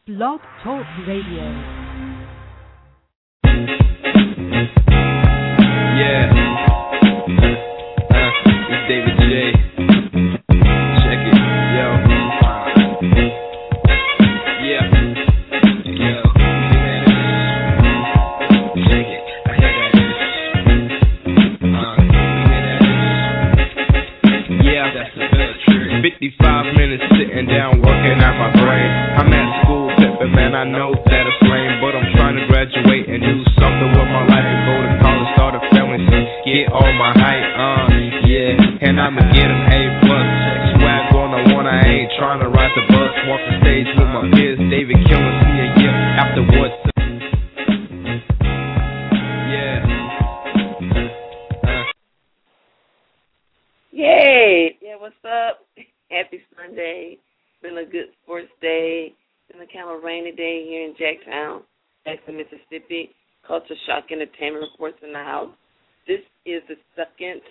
Blog Talk Radio. Yeah. It's David J. Check it. Yo. Yeah. Yo. Check it. I hear that. Yeah, that's a good trick. 55 minutes sitting down working at my brain. I'm at school pimping, man, I know that it's lame, but I'm trying to graduate and do something with my life and go to college, start a family, so get all my height, yeah, and I'ma get an A+. Swag on the one, I ain't trying to ride the bus, walk the stage with my peers, David killing me a year afterwards. Yay! Yeah, what's up? Happy Sunday. Been a good sports day. Been a kind of rainy day here in Jackson, Mississippi. Culture Shock Entertainment Reports in the house. This is the second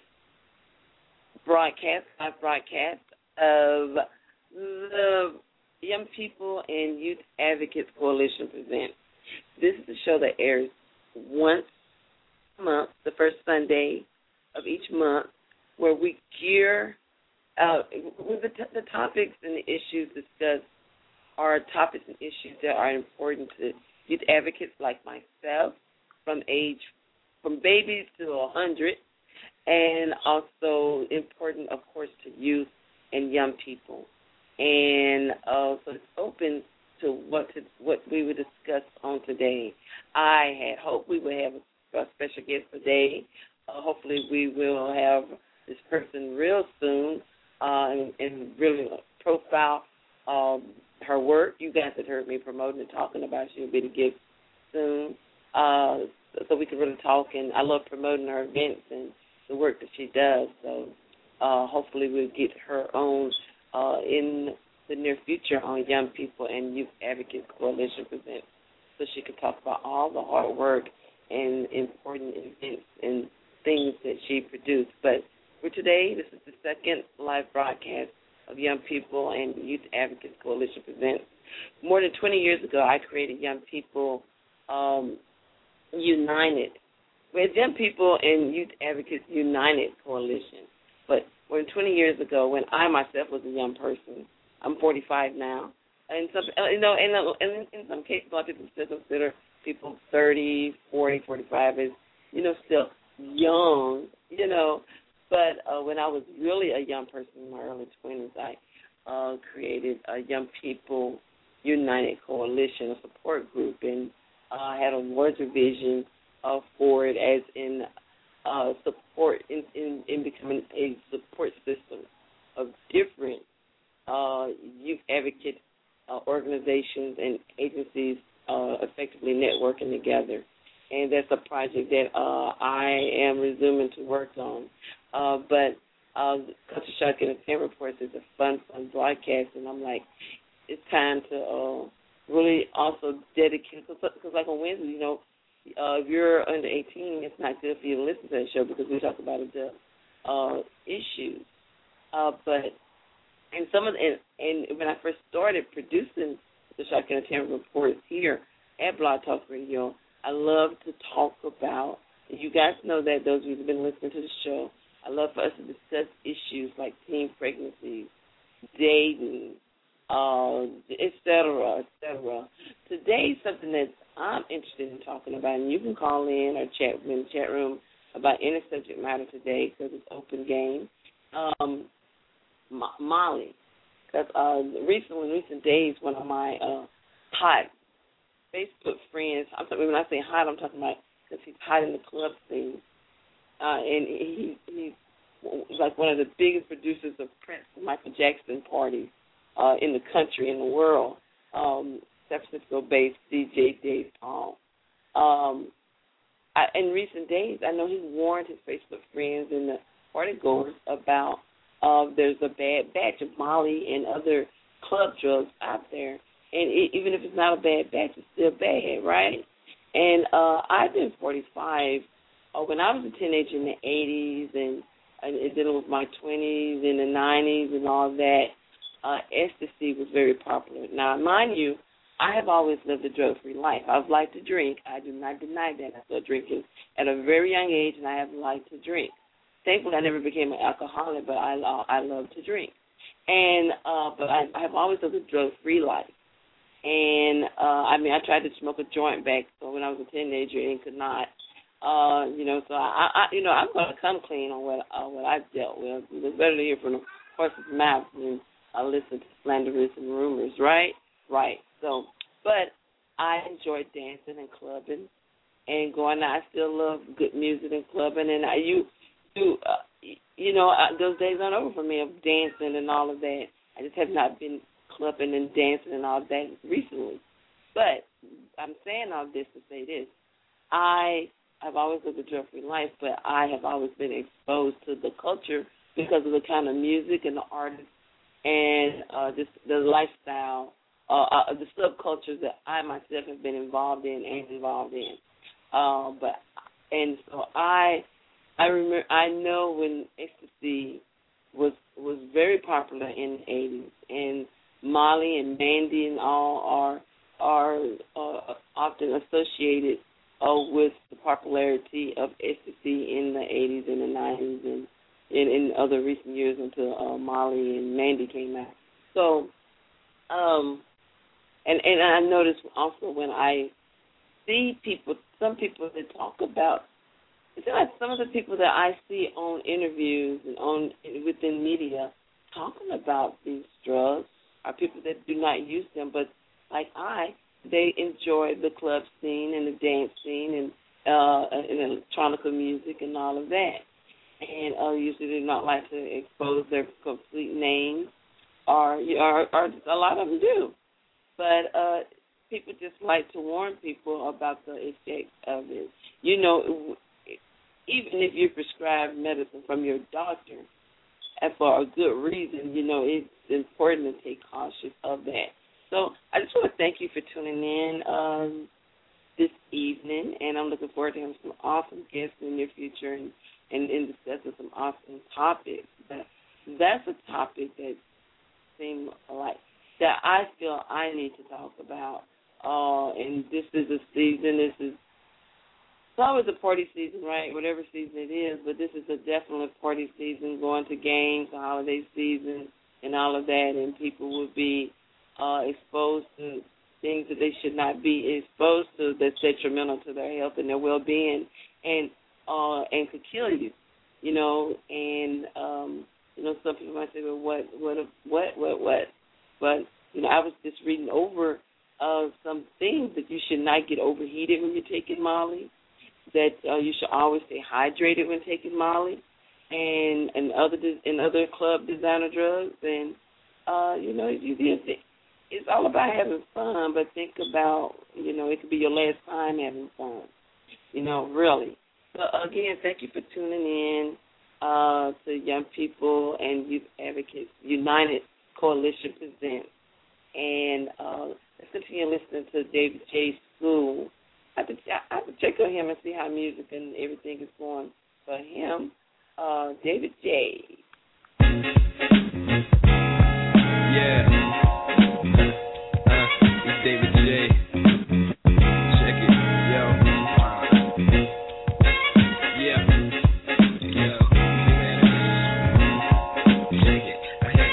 live broadcast of the Young People and Youth Advocates Coalition present. This is a show that airs once a month, the first Sunday of each month, where we gear with the topics and the issues discussed are topics and issues that are important to youth advocates like myself, from babies to 100, and also important, of course, to youth and young people. And so it's open to what we would discuss on today. I had hoped we would have a special guest today. Hopefully we will have this person real soon and really profile her work. You guys have heard me promoting and talking about it. She'll be the guest soon, so we can really talk. And I love promoting her events and the work that she does. So hopefully we'll get her on in the near future on Young People and Youth Advocates Coalition presents, so she can talk about all the hard work and important events and things that she produced. But for today, this is the second live broadcast of Young People and Youth Advocates Coalition presents. More than 20 years ago, I created Young People United. We had Young People and Youth Advocates United Coalition. But more than 20 years ago, when I myself was a young person, I'm 45 now, and some, in some cases, a lot of people still consider people 30, 40, 45 as, still young, But when I was really a young person in my early 20s, I created a Young People United Coalition, a support group, and I had a larger vision for it as in support in becoming a support system of different youth advocate organizations and agencies effectively networking together. And that's a project that I am resuming to work on. But Culture Shock Entertainment Reports is a fun broadcast, and I'm like, it's time to really also dedicate, because like on Wednesday, if you're under 18, it's not good for you to listen to that show because we talk about adult issues. But when I first started producing the Shock Entertainment Reports here at Blog Talk Radio, I love to talk about, you guys know that, those of you who have been listening to the show, I love for us to discuss issues like teen pregnancies, dating, et cetera, et cetera. Today, something that I'm interested in talking about, and you can call in or chat in the chat room about any subject matter today because it's open game. Molly, because in recent days, one of my hot Facebook friends, when I say hot, I'm talking about because he's hot in the club scene, and he's like one of the biggest producers of Prince and Michael Jackson parties in the country, in the world, San Francisco-based DJ Dave Paul. In recent days, I know he's warned his Facebook friends and the party goers about there's a bad batch of Molly and other club drugs out there. And even if it's not a bad batch, it's still bad, right? And I've been 45 when I was a teenager in the 80s and dealing with my 20s and the 90s and all that. Ecstasy was very popular. Now, mind you, I have always lived a drug-free life. I've liked to drink. I do not deny that. I started drinking at a very young age, and I have liked to drink. Thankfully, I never became an alcoholic, but I love to drink. And but I have always lived a drug-free life. And I tried to smoke a joint back when I was a teenager and could not. So I'm going to come clean on what I've dealt with. It's better to hear from the horse's mouth than listen to slanderous and rumors, right? Right. So, but I enjoy dancing and clubbing and going out. I still love good music and clubbing, and those days aren't over for me of dancing and all of that. I just have not been clubbing and dancing and all of that recently. But I'm saying all this to say this. I've always lived a drug-free life, but I have always been exposed to the culture because of the kind of music and the artists and just the lifestyle, the subcultures that I myself have been involved in. So I remember. I know when ecstasy was very popular in the 80s, and Molly and Mandy and all are often associated with the popularity of ecstasy in the 80s and the 90s and in other recent years until Molly and Mandy came out. So, and I notice also when I see some people that talk about, it's like some of the people that I see on interviews and within media talking about these drugs are people that do not use them, but like they enjoy the club scene and the dance scene and electronic music and all of that. And usually they not like to expose their complete names, or a lot of them do. But people just like to warn people about the effects of it. Even if you prescribe medicine from your doctor, and for a good reason, it's important to take cautious of that. So I just want to thank you for tuning in this evening, and I'm looking forward to having some awesome guests in the near future and discussing some awesome topics. But that's a topic that seems like that I feel I need to talk about. And this is a season. It's always a party season, right? Whatever season it is, but this is a definite party season, going to games, the holiday season, and all of that, and people will be exposed to things that they should not be exposed to that's detrimental to their health and their well-being, and could kill you, And some people might say, well, what? But I was just reading over some things that you should not get overheated when you're taking Molly, that you should always stay hydrated when taking Molly, and other club designer drugs, and it's all about having fun, but think about it could be your last time having fun, really. So again, thank you for tuning in to Young People and Youth Advocates United Coalition Presents, and let's continue listening to David J. School. I have to check on him and see how music and everything is going for him. David J. Yeah. It's David J. Check it. Yo. Yeah. Yo. Check it. I hear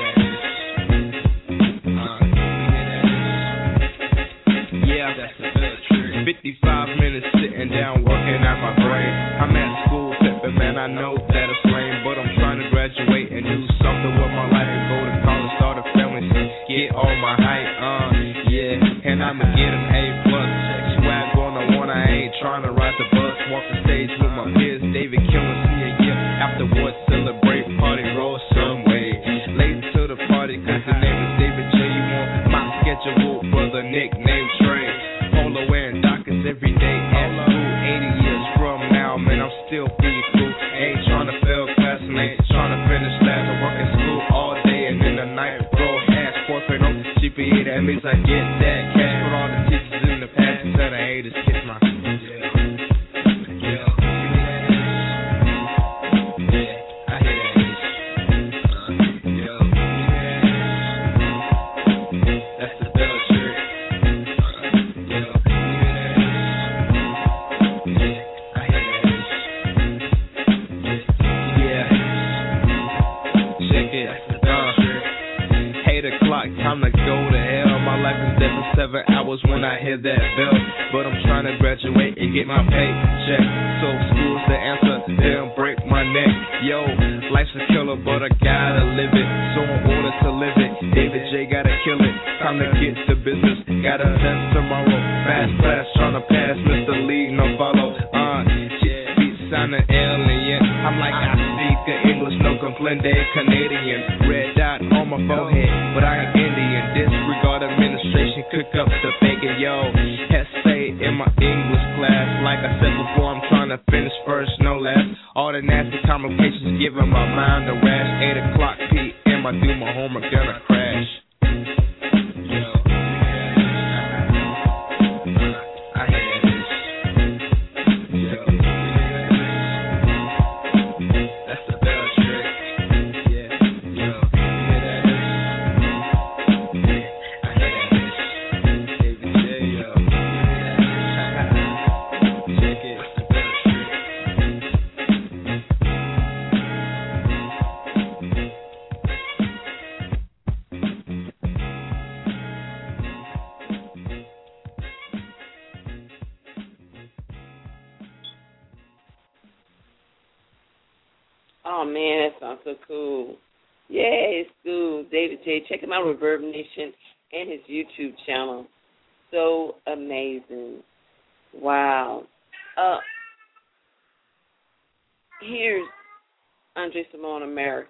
that. Yeah, that's the truth. 55 minutes sitting down working at my brain. I'm at school tipping, man, I know that it's lame, but I'm trying to graduate and do something with my life and go to college, start a family, get all my height, yeah, and I'ma get an A+. Swag on the one, I ain't trying to ride the bus, walk the stage with my peers, David killing me a year afterwards, celebrate, party, roll some way. Late to the party, cause the name is David J. You want my schedule, brother, nickname Trey. Polo wearing Dockers every day at school. 80 years from now, man, I'm still pretty cool. Ain't trying to fail class and ain't trying to finish last. I work in school all day and in the night grow hash. 4.0 GPA, that means I get that cash. Put all the teachers in the past instead of haters kiss my 7 hours when I hit that bell. But I'm trying to graduate and get my paycheck. So school's the answer, they'll break my neck. Yo, life's a killer, but I gotta live it. So in order to live it, David J gotta kill it. Time to get to business, gotta test tomorrow. Fast class, trying to pass Mr. Lee, no follow. Sound an alien. I'm like I speak English, no comprende Canadian. Red dot on my forehead, but I ain't Indian. Disregard administration, cook up the bacon, yo. Essay in my English class. Like I said before, I'm trying to finish first, no less. All the nasty complications giving my mind a rash. 8 o'clock p.m. I do my homework, then I crash. Oh, man, that sounds so cool. Yeah, it's cool. David J. Check him out, Reverb Nation, and his YouTube channel. So amazing. Wow. Here's Andre Simone, America.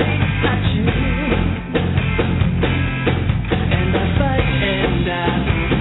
And I fight and I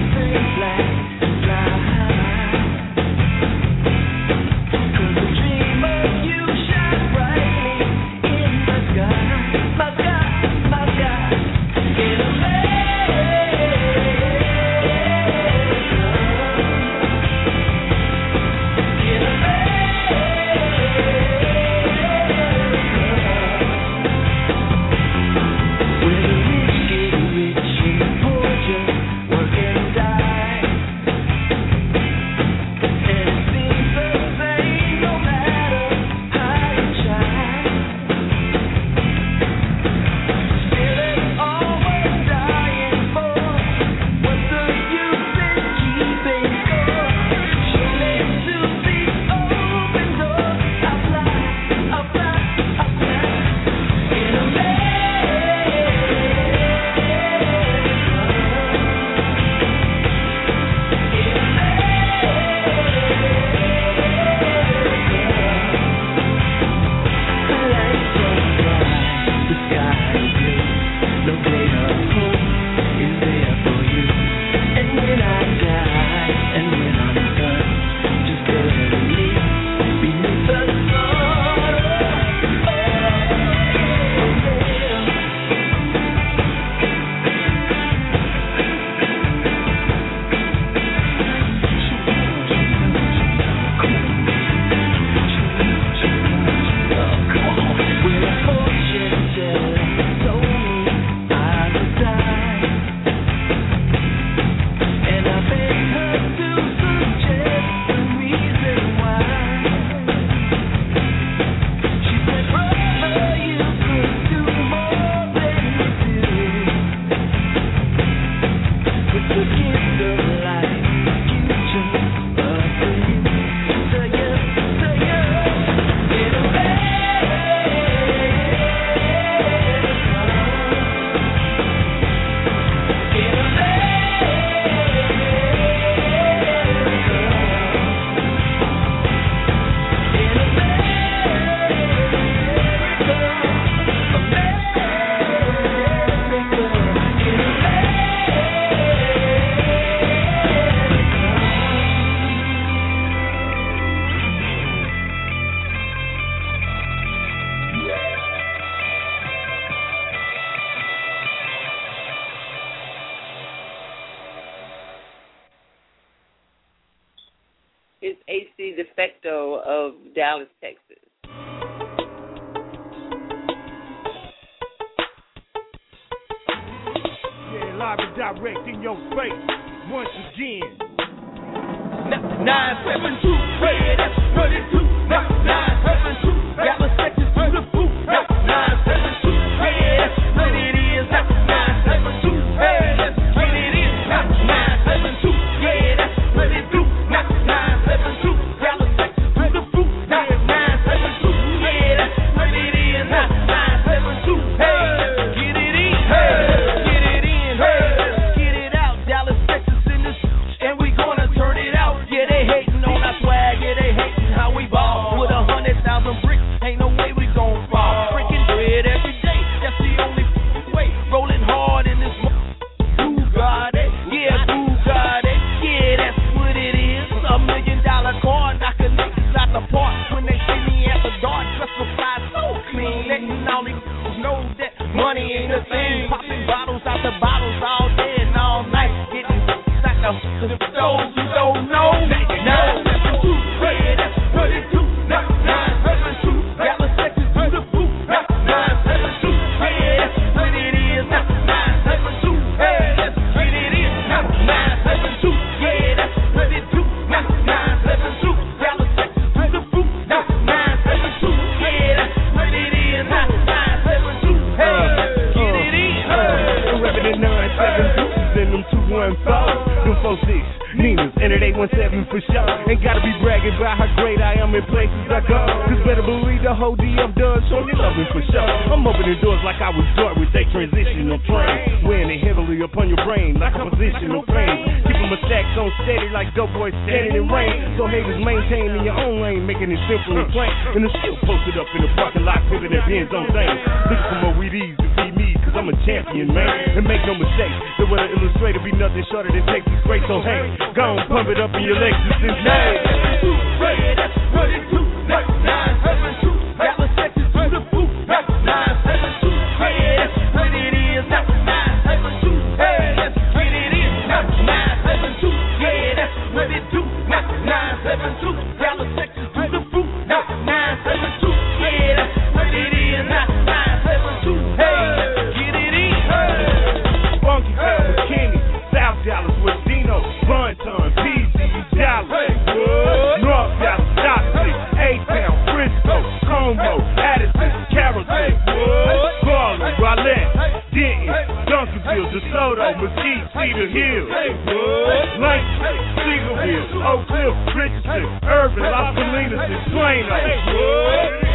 AC Defecto of Dallas, Texas. Yeah, live and direct in your face once again. 972, yeah, that's what it do. 972, Dallas, Texas to the boot. 972, yeah, that's what it is. 972, hey, that's what it is. 972, yeah, that's what it do. 972, Dallas, Texas to the boot. 972, yeah, that's what it is. 972, hey, get it in, hey, get it in, hey, get it out. Dallas, Texas in this, and we gonna turn it out. Yeah, they hating on our swag, yeah, they hating how we ball. With 100,000 bricks, ain't no way we gon' fall. Freaking bread every day, that's the only way. Rolling hard in this Bugatti, yeah, Bugatti, yeah, that's what it is. $1 million car, knocking niggas out the park. When they see me at the dark, dressed with fly so clean. Letting all these know that money ain't a thing. Popping bottles out the bottles all day and all night. Getting stacked up to those who don't know. 972, yeah, that's what it do. 972, Dallas, Texas to the boot. 972, yeah, that's what it is. 972, hey, let's get it in. 972, yeah, that's what it do. 972, Dallas, Texas to the boot. 972, yeah, that's what it is. 972, hey, let's get it in. Reppin' the 972s and them 215s, them 46. Nina's, enter 817 for sure. Ain't gotta be bragging about how great I am in places I go. Cause better believe the whole DM does show me loving for sure. I'm opening doors like I was Dart with they transitional train. Wearing it heavily upon your brain like a positional pain. Keeping my stacks on steady like dope boys standing in rain. So haters maintain in your own lane, making it simple and plain. And the still posted up in the parking lot, pivoting their pins on things. Looking for more weedies to feed me, cause I'm a champion, man. And make no mistake, the way illustrator be nothing shorter than Texas great. So hey, go on, pump it up in your Lexus and hey. 972, yeah, that's what it do. 972, Dallas, Texas to the boot. 972, yeah, that's what it is. 972, hey, let's get it in. 972, yeah, that's what it do. 972, Dallas, Texas to the boot. 972, yeah, that's what it is. 972, hey, let's get it in. Funky Town with Kenny, South Dallas with Dino, Bonton, PZ, Dallas, North Dallas, Stockton, A-Town, Frisco, Como, Addison, Carrollton, Garland, Rowlett, Denton, Duncanville, DeSoto, Mesquite, Cedar Hill, Langston, Seagoville, Oak Cliff, Richardson, Irvin, Las Salinas, and Plano.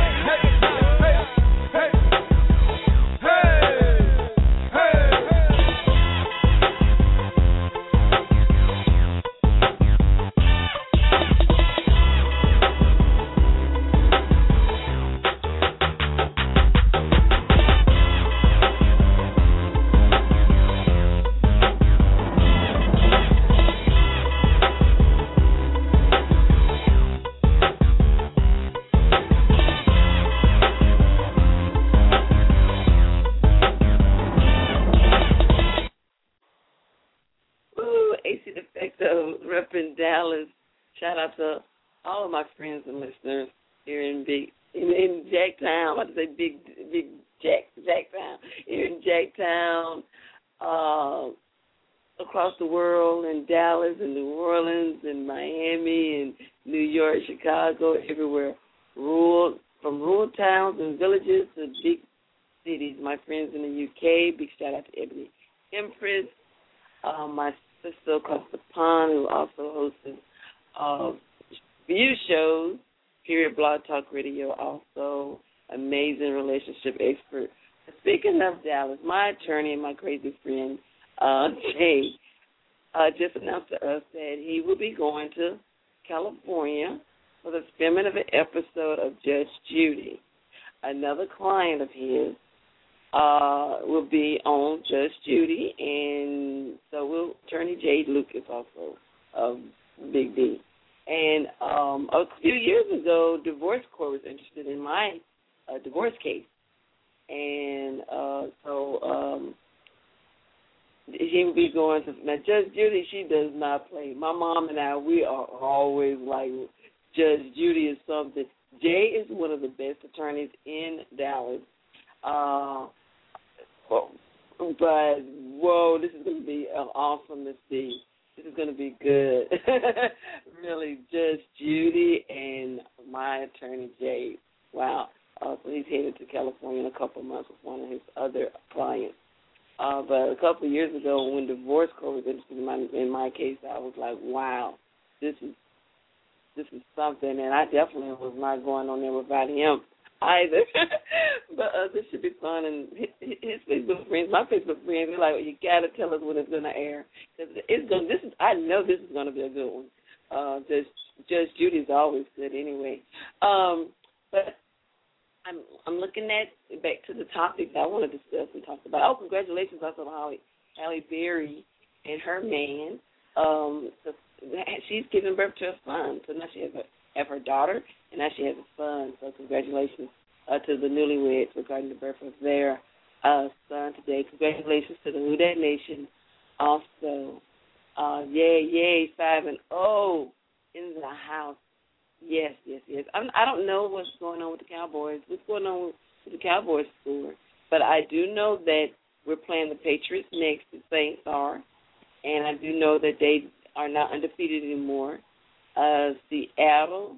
Repping Dallas. Shout out to all of my friends and listeners here in Jacktown. I'm about to say big Jacktown. Here in Jacktown, across the world, in Dallas and New Orleans and Miami and New York, Chicago, everywhere. From rural towns and villages to big cities. My friends in the UK, big shout out to Ebony Empress. My sister across the pond, who also hosts view shows here at Blog Talk Radio, also amazing relationship expert. Speaking of Dallas, my attorney and my crazy friend, Jay, just announced to us that he will be going to California for the filming of an episode of Judge Judy. Another client of his will be on Judge Judy, and so will Attorney Jade Lucas also of Big D. And a few years ago, Divorce Court was interested in my divorce case, and so he will be going to. Now, Judge Judy, she does not play. My mom and I, we are always like Judge Judy is something. Jay is one of the best attorneys in Dallas. But, whoa, this is going to be awesome to see. This is going to be good. Really, Judge Judy and my attorney, Jay. Wow. So he's headed to California in a couple of months with one of his other clients. But a couple of years ago, when divorce court was interested in my case, I was like, wow, this is something. And I definitely was not going on there without him either. But this should be fun. And his Facebook friends, my Facebook friends, they're like, you got to tell us when it's going to air. Cause I know this is going to be a good one. Judge Judy's always good anyway. But I'm looking at back to the topic that I want to discuss and talk about. Oh, congratulations also to Halle Berry and her man. She's giving birth to a son. So now she has her daughter, and now she has a son. So congratulations to the newlyweds regarding the birth of their son today. Congratulations to the Who Dat Nation also. Yay, 5-0 in the house. Yes. I don't know what's going on with the Cowboys. What's going on with the Cowboys score? But I do know that we're playing the Patriots next. The Saints are. And I do know that they are not undefeated anymore. Seattle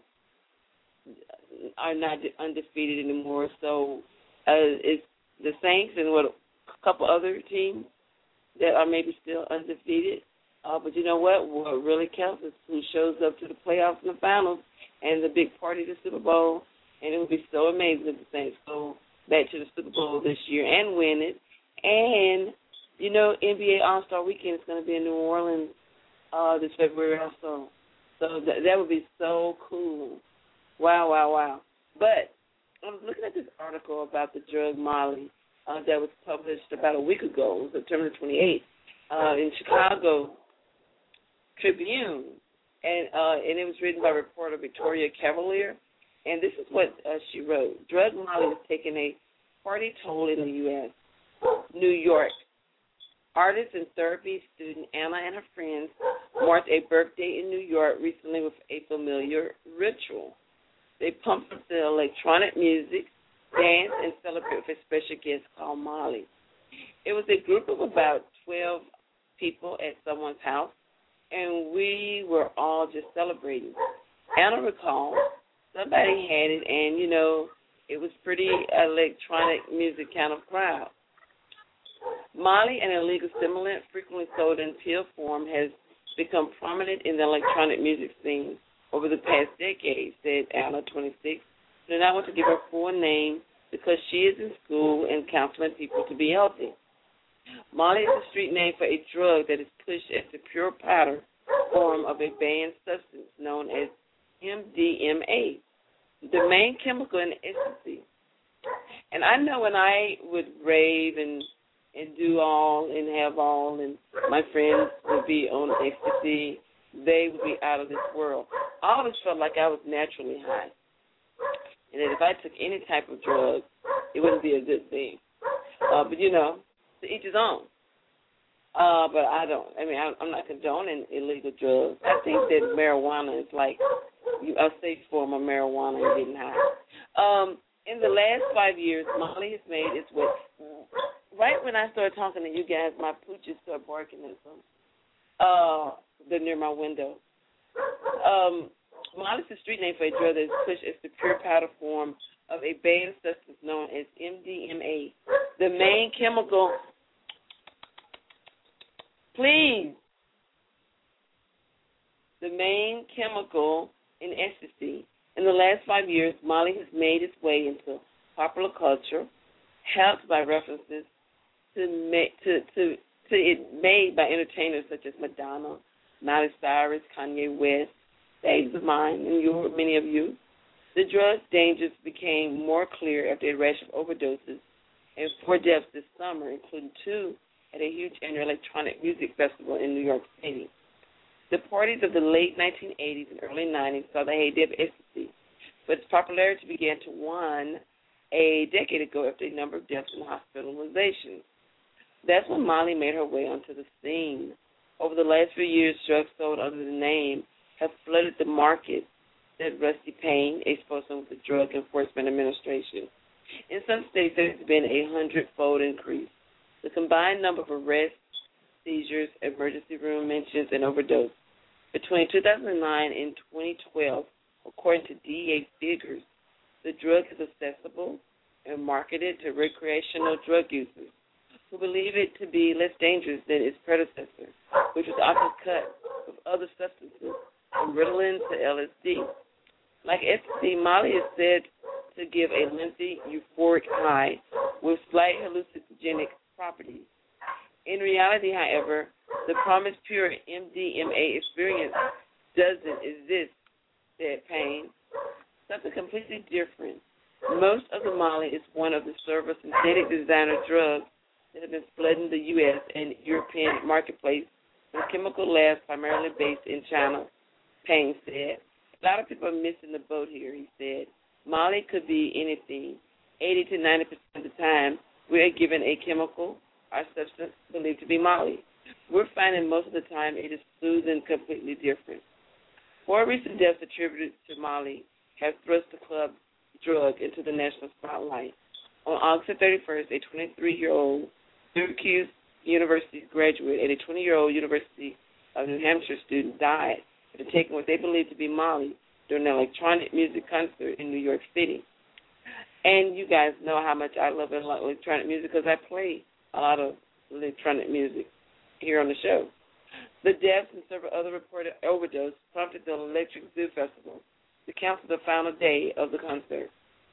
are not undefeated anymore. So it's the Saints and a couple other teams that are maybe still undefeated. But you know what? What really counts is who shows up to the playoffs and the finals and the big party, the Super Bowl. And it would be so amazing if the Saints go back to the Super Bowl this year and win it. And, you know, NBA All-Star Weekend is going to be in New Orleans this February also. So that would be so cool. Wow. But I was looking at this article about the drug Molly that was published about a week ago, September 28th, in Chicago Tribune, and it was written by reporter Victoria Cavalier, and this is what she wrote. Drug Molly is taking a party toll in the U.S. New York. Artist and therapy student Anna and her friends marked a birthday in New York recently with a familiar ritual. They pumped up the electronic music, danced, and celebrated with a special guest called Molly. It was a group of about 12 people at someone's house, and we were all just celebrating. Anna recalled somebody had it, and, you know, it was pretty electronic music kind of crowd. Molly, an illegal stimulant frequently sold in pill form, has become prominent in the electronic music scene over the past decade, said Anna, 26. She did not want to give her full name because she is in school and counseling people to be healthy. Molly is a street name for a drug that is pushed as the pure powder form of a banned substance known as MDMA, the main chemical in ecstasy. And I know when I would rave and do all and have all, and my friends would be on ecstasy, they would be out of this world. I always felt like I was naturally high, and that if I took any type of drug, it wouldn't be a good thing. But, you know, to each his own. But I don't. I mean, I'm not condoning illegal drugs. I think that marijuana is like a safe form of marijuana and getting high. In the last 5 years, Molly has made its way. Right when I started talking to you guys, my pooches started barking at them. They're near my window. Molly's a street name for a drug that is pushed as the pure powder form of a banned substance known as MDMA. The main chemical, the main chemical in ecstasy. In the last 5 years, Molly has made its way into popular culture, helped by references to it made by entertainers such as Madonna, Miley Cyrus, Kanye West, Days of Mine, and many of you. The drug's dangers became more clear after a rash of overdoses and 4 deaths this summer, including 2 at a huge annual electronic music festival in New York City. The parties of the late 1980s and early 90s saw the heyday of ecstasy, but its popularity began to wane a decade ago after a number of deaths and hospitalizations. That's when Molly made her way onto the scene. Over the last few years, drugs sold under the name have flooded the market, said Rusty Payne, a spokesman with the Drug Enforcement Administration. In some states, there has been a 100-fold increase. The combined number of arrests, seizures, emergency room admissions, and overdose between 2009 and 2012, according to DEA figures, the drug is accessible and marketed to recreational drug users who believe it to be less dangerous than its predecessor, which was often cut with other substances from Ritalin to LSD. Like ecstasy, Molly is said to give a lengthy euphoric high with slight hallucinogenic properties. In reality, however, the promised pure MDMA experience doesn't exist, said Payne. Something completely different. Most of the Molly is one of the several synthetic designer drugs that have been flooding the U.S. and European marketplace from chemical labs primarily based in China, Payne said. A lot of people are missing the boat here, he said. Molly could be anything. 80 to 90% of the time, we are given a chemical or substance believed to be Molly. We're finding most of the time it is something completely different. 4 recent deaths attributed to Molly have thrust the club drug into the national spotlight. On August 31st, a 23-year-old Syracuse University graduate and a 20-year-old University of New Hampshire student died after taking what they believe to be Molly during an electronic music concert in New York City. And you guys know how much I love electronic music because I play a lot of electronic music here on the show. The deaths and several other reported overdoses prompted the Electric Zoo Festival to cancel the final day of the concert.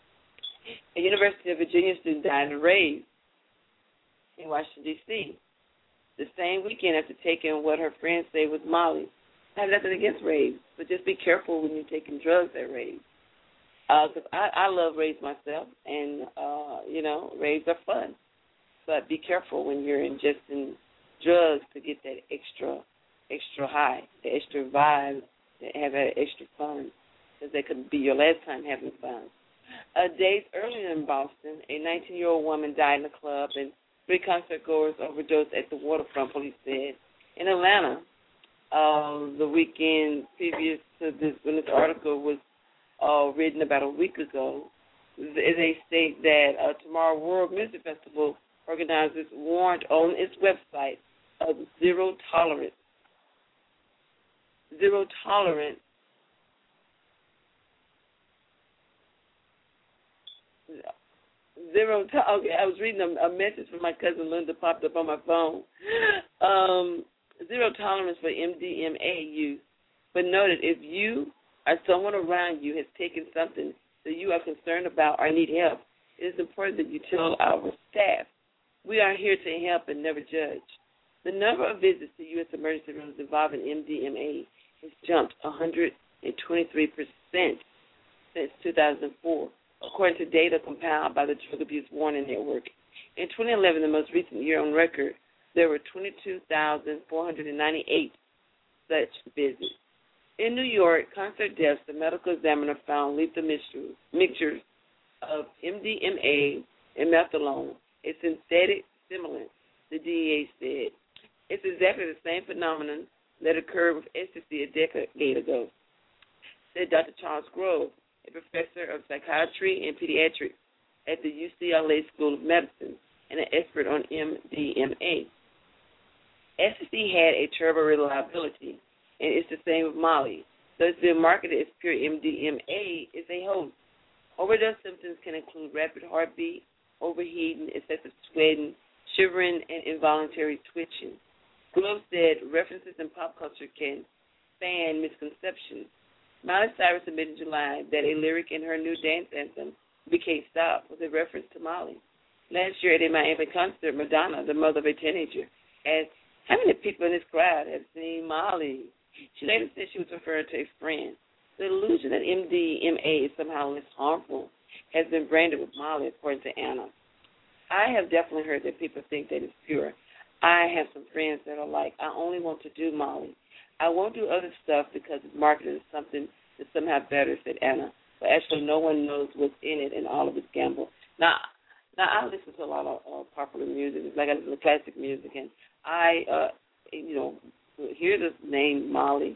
A University of Virginia student died in a rave in Washington, D.C. the same weekend after taking what her friends say was Molly. I have nothing against raves, but just be careful when you're taking drugs at raves. Because I love raves myself, and, raves are fun. But be careful when you're ingesting drugs to get that extra high, the extra vibe, to have that extra fun, because that could be your last time having fun. Days earlier in Boston, a 19-year-old woman died in a club, and 3 concert goers overdosed at the waterfront, police said. In Atlanta, the weekend previous to this, when this article was written about a week ago, they state that Tomorrow World Music Festival organizers warned on its website of zero tolerance. Okay, I was reading a message from my cousin Linda popped up on my phone. Zero tolerance for MDMA use, but noted if you or someone around you has taken something that you are concerned about or need help, it is important that you tell our staff. We are here to help and never judge. The number of visits to U.S. emergency rooms involving MDMA has jumped 123% since 2004, according to data compiled by the Drug Abuse Warning Network. In 2011, the most recent year on record, there were 22,498 such visits. In New York, concert deaths, the medical examiner found lethal mixtures of MDMA and methadone, a synthetic stimulant, the DEA said. It's exactly the same phenomenon that occurred with ecstasy a decade ago, said Dr. Charles Grove, a professor of psychiatry and pediatrics at the UCLA School of Medicine and an expert on MDMA. Ecstasy had a terrible reliability, and it's the same with Molly. So it's been marketed as pure MDMA is a hoax. Overdose symptoms can include rapid heartbeat, overheating, excessive sweating, shivering, and involuntary twitching. Grove said references in pop culture can fan misconceptions. Miley Cyrus admitted in July that a lyric in her new dance anthem, We Can't Stop, was a reference to Molly. Last year at a Miami concert, Madonna, the mother of a teenager, asked, how many people in this crowd have seen Molly? She later said she was referring to a friend. The illusion that MDMA is somehow less harmful has been branded with Molly, according to Anna. I have definitely heard that people think that it's pure. I have some friends that are like, I only want to do Molly. I won't do other stuff because it's marketed as something that's somehow better, said Anna. But actually no one knows what's in it and all of it's gamble. Now I listen to a lot of popular music, like I listen to classic music, and I, hear the name Molly,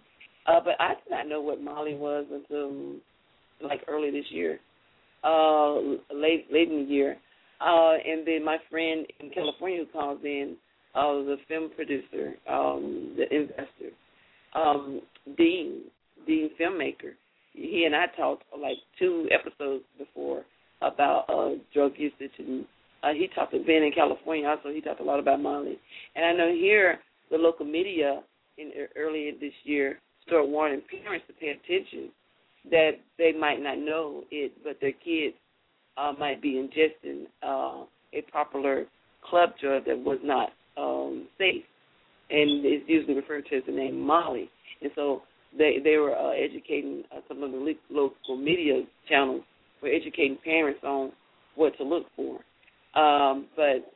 But I did not know what Molly was until like early this year, late in the year. And then my friend in California who calls in, the film producer, the investor, Dean filmmaker. He and I talked like 2 episodes before about drug usage, and he talked to Ben in California also. He talked a lot about Molly. And I know here the local media earlier this year started warning parents to pay attention, that they might not know it, but their kids might be ingesting a popular club drug that was not safe, and it's usually referred to as the name Molly. And so they were educating, some of the local media channels were educating parents on what to look for. But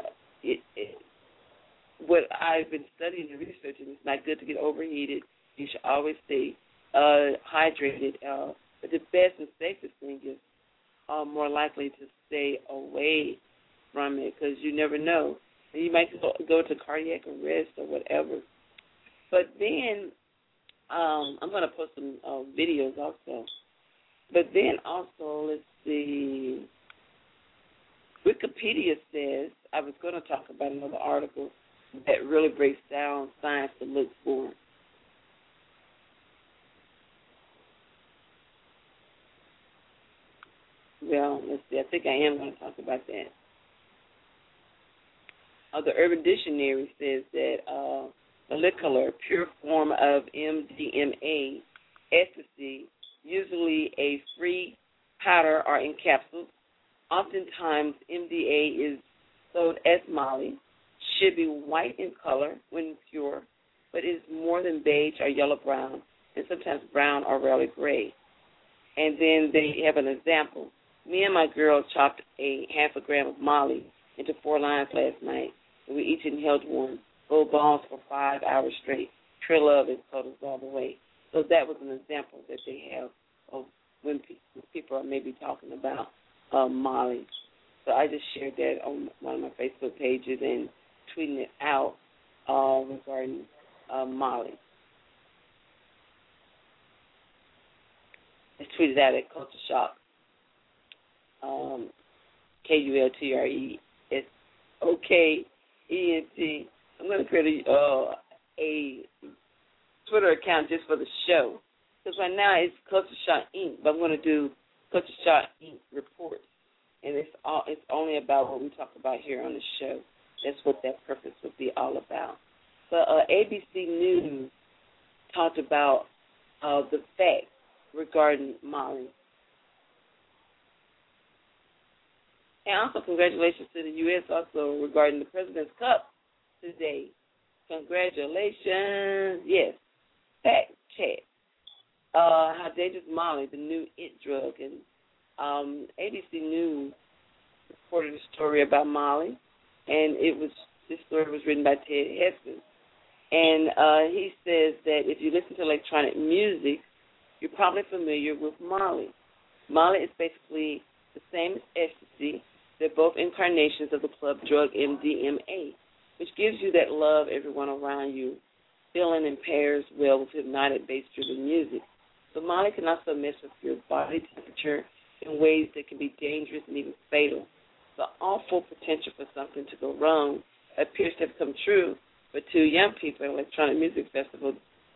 what I've been studying and researching, it's not good to get overheated. You should always stay hydrated. But the best and safest thing is more likely to stay away from it, because you never know. You might go to cardiac arrest or whatever. But then I'm going to post some videos also. But then also, let's see, Wikipedia says, I was going to talk about another article that really breaks down signs to look for. Well, let's see, I think I am going to talk about that. The Urban Dictionary says that molecular pure form of MDMA, ecstasy, usually a free powder or in capsules. Oftentimes, MDA is sold as Molly. Should be white in color when pure, but is more than beige or yellow-brown, and sometimes brown or rarely gray. And then they have an example. Me and my girl chopped a half a gram of Molly into 4 lines last night, and we each inhaled one, rolled balls for 5 hours straight. Pure love and told us all the way. So that was an example that they have of when people are maybe talking about Molly. So I just shared that on one of my Facebook pages and tweeting it out regarding Molly. It's tweeted out at Culture Shock. KULTRESOKENT. I'm going to create a Twitter account just for the show, because right now it's Culture Shock Inc., but I'm going to do Culture Shock Inc. reports, and it's only about what we talk about here on the show. That's what that purpose would be all about. So ABC News talked about the facts regarding Molly. And also congratulations to the U.S. also regarding the President's Cup today. Congratulations. Yes. Fact check. How dangerous Molly, the new it drug. And ABC News reported a story about Molly, and this story was written by Ted Heston. And he says that if you listen to electronic music, you're probably familiar with Molly. Molly is basically the same as ecstasy. They're both incarnations of the club drug MDMA, which gives you that love everyone around you, feeling and pairs well with hypnotic bass-driven music. So Molly can also mess with your body temperature in ways that can be dangerous and even fatal. The awful potential for something to go wrong appears to have come true for 2 young people at Electronic Music Festival.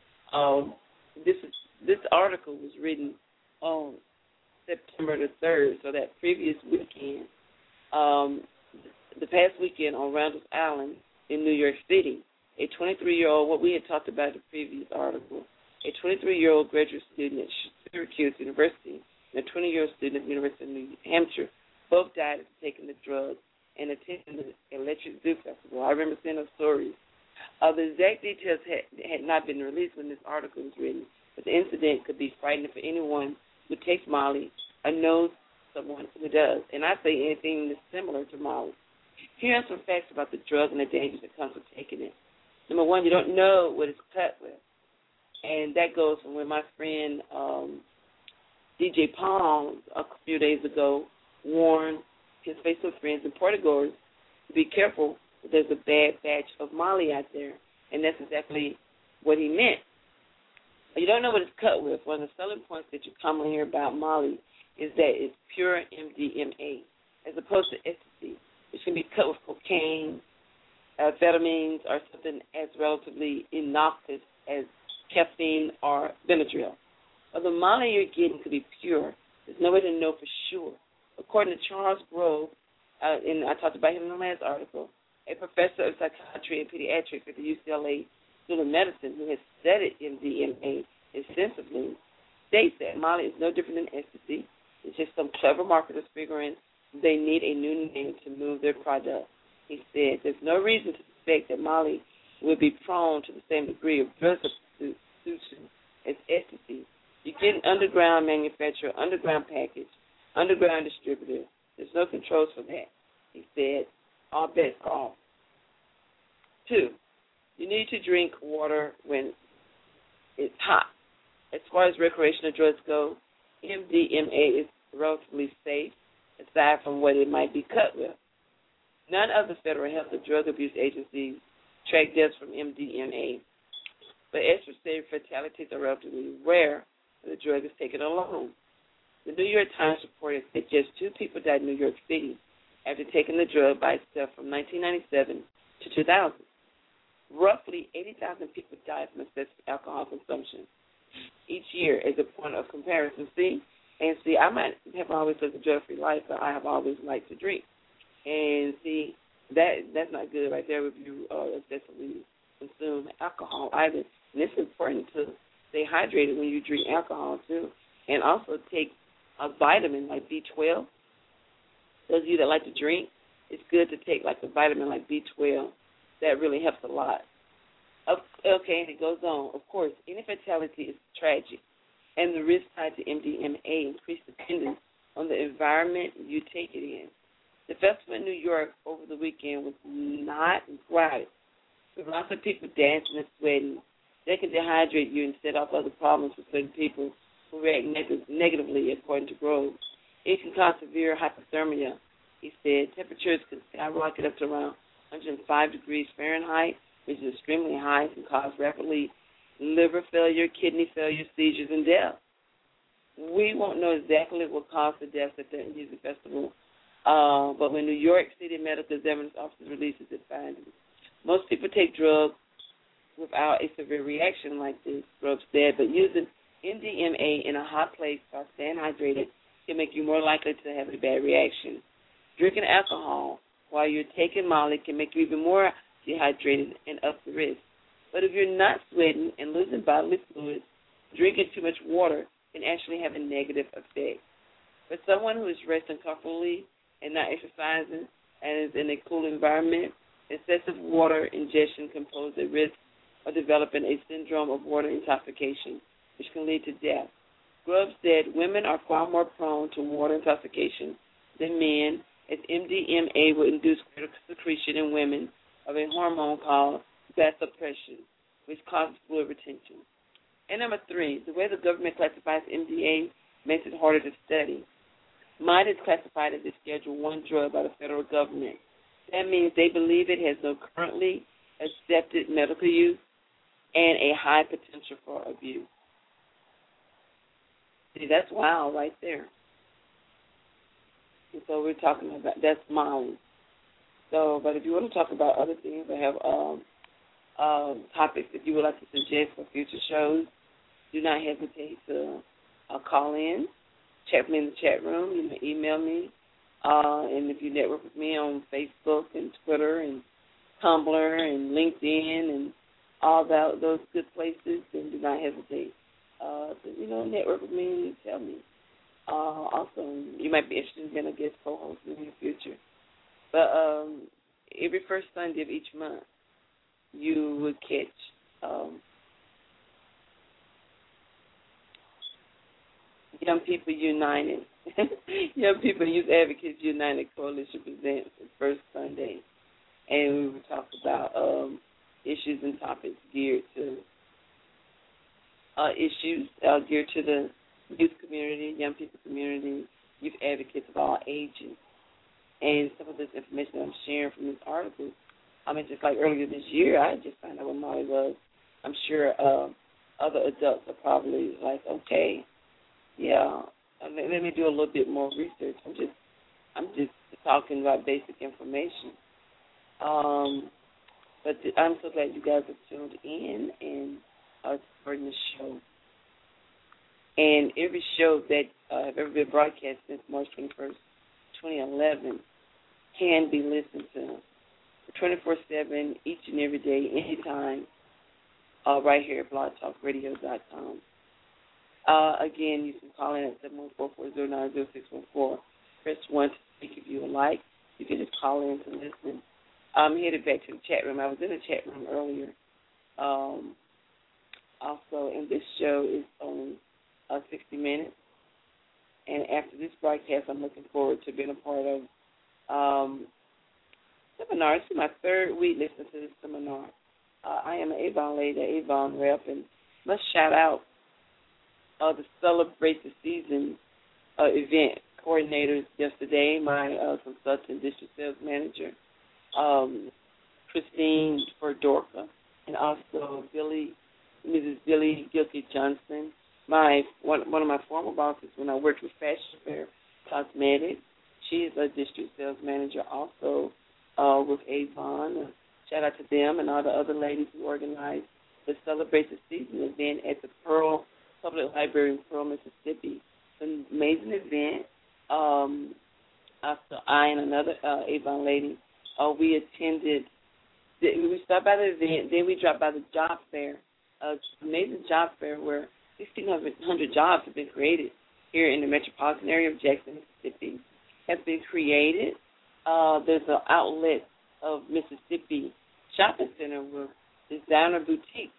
This article was written on September the 3rd, so that previous weekend, the past weekend on Randall's Island in New York City, a 23-year-old, what we had talked about in the previous article, a 23-year-old graduate student at Syracuse University and a 20-year-old student at the University of New Hampshire both died after taking the drug and attending the Electric Zoo Festival. I remember seeing those stories. The exact details had not been released when this article was written, but the incident could be frightening for anyone who takes Molly or knows someone who does. And I say anything that's similar to Molly. Here are some facts about the drug and the dangers that comes with taking it. Number one, you don't know what it's cut with. And that goes from when my friend DJ Palm a few days ago warned his Facebook friends and partygoers to be careful. There's a bad batch of Molly out there, and that's exactly what he meant. You don't know what it's cut with. One of the selling points that you commonly hear about Molly is that it's pure MDMA, as opposed to ecstasy, which can be cut with cocaine, amphetamines, or something as relatively innocuous as caffeine or Benadryl. Well, the Molly you're getting could be pure. There's no way to know for sure. According to Charles Grove, and I talked about him in the last article, a professor of psychiatry and pediatrics at the UCLA School of Medicine who has studied MDMA extensively, states that Molly is no different than ecstasy. It's just some clever marketers figuring they need a new name to move their product. He said there's no reason to suspect that Molly would be prone to the same degree of drug substitution as ecstasy. You get an underground manufacturer, underground package, underground distributor. There's no controls for that. He said all bets are off. 2, you need to drink water when it's hot. As far as recreational drugs go, MDMA is relatively safe, aside from what it might be cut with. None of the federal health or drug abuse agencies track deaths from MDMA, but extra-safe fatalities are relatively rare when the drug is taken alone. The New York Times reported that just 2 people died in New York City after taking the drug by itself from 1997 to 2000. Roughly 80,000 people died from excessive alcohol consumption each year as a point of comparison. See, I might have always lived a drug-free life, but I have always liked to drink. And see, that's not good right there if you excessively consume alcohol either. And it's important to stay hydrated when you drink alcohol too, and also take a vitamin like B12. Those of you that like to drink, it's good to take like a vitamin like B12. That really helps a lot. Okay, and it goes on. Of course, any fatality is tragic, and the risk tied to MDMA increased dependence on the environment you take it in. The festival in New York over the weekend was not crowded, with lots of people dancing and sweating. They can dehydrate you and set off other problems for certain people who react negatively, according to Grove. It can cause severe hypothermia. He said temperatures could skyrocket up to around 105 degrees Fahrenheit, which is extremely high. It can cause rapidly liver failure, kidney failure, seizures, and death. We won't know exactly what caused the deaths at the music festival, but when New York City Medical Examiner's Office releases its findings, most people take drugs without a severe reaction like this, Grove said, but using MDMA in a hot place while staying hydrated can make you more likely to have a bad reaction. Drinking alcohol while you're taking Molly can make you even more dehydrated and up the risk. But if you're not sweating and losing bodily fluids, drinking too much water can actually have a negative effect. For someone who is resting comfortably and not exercising and is in a cool environment, excessive water ingestion can pose a risk of developing a syndrome of water intoxication, which can lead to death. Grubb said women are far more prone to water intoxication than men, as MDMA will induce greater secretion in women of a hormone called vasopressin, which causes fluid retention. And number 3, the way the government classifies MDMA makes it harder to study. Mine is classified as a Schedule I drug by the federal government. That means they believe it has no currently accepted medical use and a high potential for abuse. See, that's wild right there. And so we're talking about, that's mine. So, but if you want to talk about other things, I have topics that you would like to suggest for future shows, do not hesitate to call in, chat with me in the chat room. You can email me. And if you network with me on Facebook and Twitter and Tumblr and LinkedIn and all those good places, then do not hesitate to, network with me and tell me. Also, you might be interested in being a guest co-host in the future. But every first Sunday of each month, you would catch Young People United. Young People Youth Advocates United Coalition presents the first Sunday. And we will talk about issues and topics geared to the youth community, young people community, youth advocates of all ages. And some of this information that I'm sharing from this article, just like earlier this year, I just found out what Molly was. I'm sure other adults are probably like, okay, yeah, let me do a little bit more research. I'm just talking about basic information. But I'm so glad you guys have tuned in and supporting the show. And every show that have ever been broadcast since March 21st, 2011 can be listened to 24/7, each and every day, anytime, right here at blogtalkradio.com. Again, you can call in at 714-409-0614. Press 1 to speak if you would like. You can just call in to listen. I'm headed back to the chat room. I was in the chat room earlier. Also, and this show is only 60 minutes. And after this broadcast, I'm looking forward to being a part of seminar. This is my third week listening to this seminar. I am an Avon lady, Avon rep, and let's shout out the Celebrate the Season event coordinators yesterday, my consultant district sales manager, Christine Ferdorka, and also Mrs. Billy Gilkey Johnson, one of my former bosses when I worked with Fashion Fair Cosmetics. She's a district sales manager also with Avon. Shout out to them and all the other ladies who organized the Celebrate the Season event at the Pearl Public Library in Pearl, Mississippi. It's an amazing event. After I and another Avon lady, we attended. We stopped by the event, then we dropped by the job fair. Amazing job fair where 1,600 jobs have been created here in the metropolitan area of Jackson, Mississippi. Have been created. There's an outlet of Mississippi shopping center with designer boutiques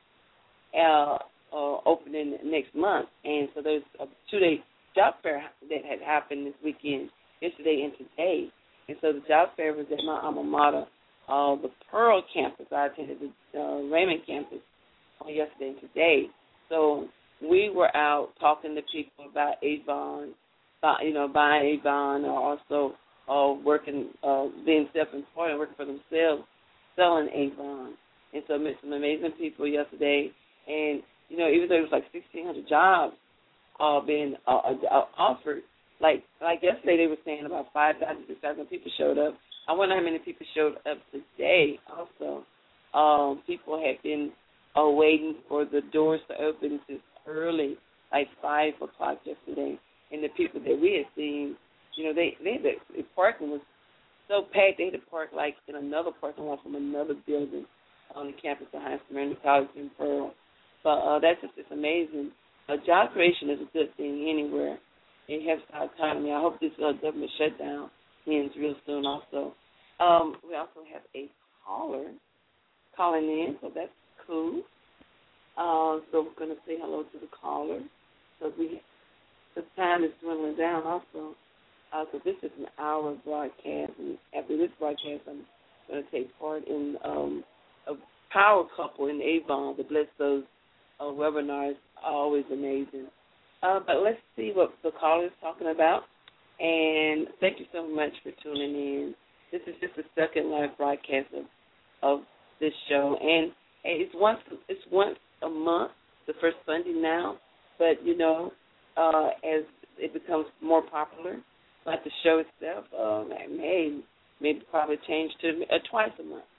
opening next month, and so there's a 2-day job fair that had happened this weekend, yesterday and today. And so the job fair was at my alma mater, the Pearl campus. I attended the Raymond campus on yesterday and today. So we were out talking to people about Avon, buying Avon, or also working, being self-employed and working for themselves, selling Avon. And so met some amazing people yesterday. And, even though it was like 1,600 jobs being offered, like yesterday they were saying about 5,000, 6,000 people showed up. I wonder how many people showed up today also. People had been waiting for the doors to open since early, like 5 o'clock yesterday. And the people that we had seen, the parking was so packed, they had to park like in another parking lot from another building on the campus of High Smyrna College in Pearl. But that's just amazing. Job creation is a good thing anywhere. It helps our economy. I hope this government shutdown ends real soon also. We also have a caller calling in, so that's cool. So we're going to say hello to the caller. So the time is dwindling down also. So this is an hour broadcast, and after this broadcast, I'm going to take part in a power couple in Avon that bless those webinars are always amazing. But let's see what the caller is talking about. And thank you so much for tuning in. This is just the second live broadcast of this show. And hey, it's once a month, the first Sunday now. But, as it becomes more popular, like the show itself, maybe probably change to twice a month.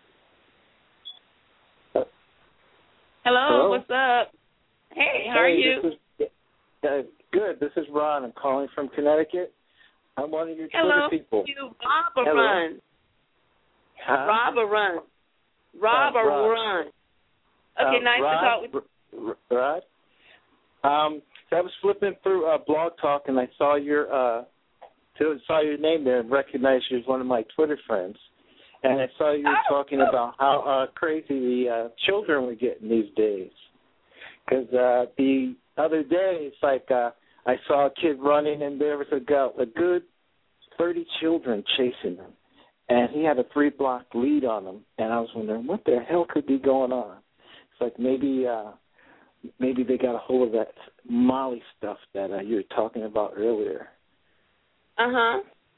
Hello, what's up? Hey, how are you? Good. This is Ron. I'm calling from Connecticut. I'm one of your Twitter people. Hello, Rob or Run? Huh? Rob or Run? Rob or Run? Okay, nice to talk with you. Rod? So I was flipping through Blog Talk, and I saw your name there and recognized you as one of my Twitter friends. And I saw you were talking about how crazy the children were getting these days. Because the other day, it's like I saw a kid running, and there was a good 30 children chasing him. And he had a 3-block lead on him. And I was wondering, what the hell could be going on? It's like maybe they got a hold of that Molly stuff that you were talking about earlier. Uh-huh.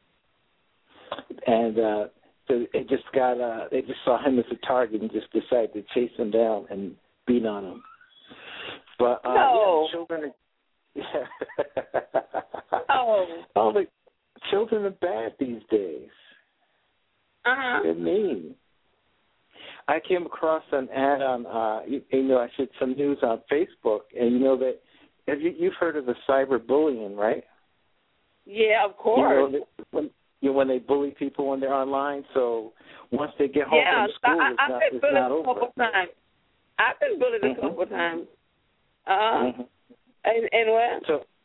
And so it just they just saw him as a target and just decided to chase him down and beat on him. But No. children are Oh. all the children are bad these days. They're mean. I came across an ad on some news on Facebook, and you know that you've heard of the cyberbullying, right? Yeah, of course. You know, when they bully people when they're online, so once they get home from school, it's not over. I've been bullied a couple times. And what?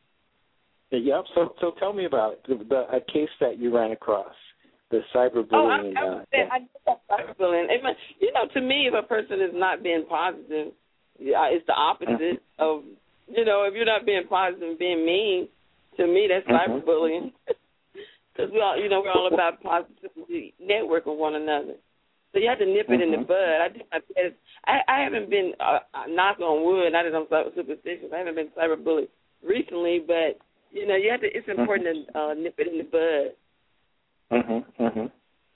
So tell me about it, a case that you ran across, the cyberbullying. I cyberbullying. You know, to me, if a person is not being positive, it's the opposite of, you know, if you're not being positive and being mean, to me, that's cyberbullying. Because we're all about positivity, network with one another. So you have to nip it in the bud. I do my best. I haven't been, knock on wood, not that I'm superstitious, I haven't been cyberbullied recently, but, you know, it's important to nip it in the bud.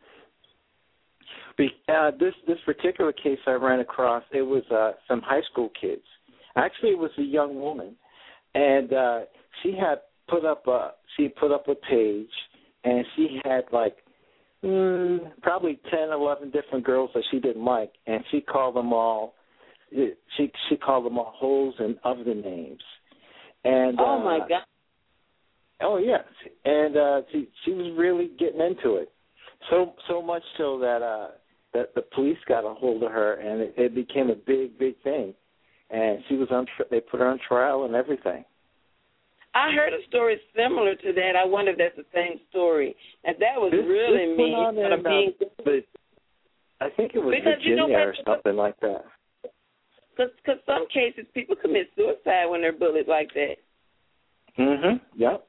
This particular case I ran across, it was some high school kids. Actually, it was a young woman, and she had put up a page, and she had like probably 10, 11 different girls that she didn't like, and she called them all. She called them all hoes and other names. And oh my God. Oh yes, and she was really getting into it. So much so that the police got a hold of her, and it became a big thing. And she was they put her on trial and everything. I heard a story similar to that. I wonder if that's the same story. And that was really mean. But I think it was Virginia or something like that. Because some cases people commit suicide when they're bullied like that. Yep.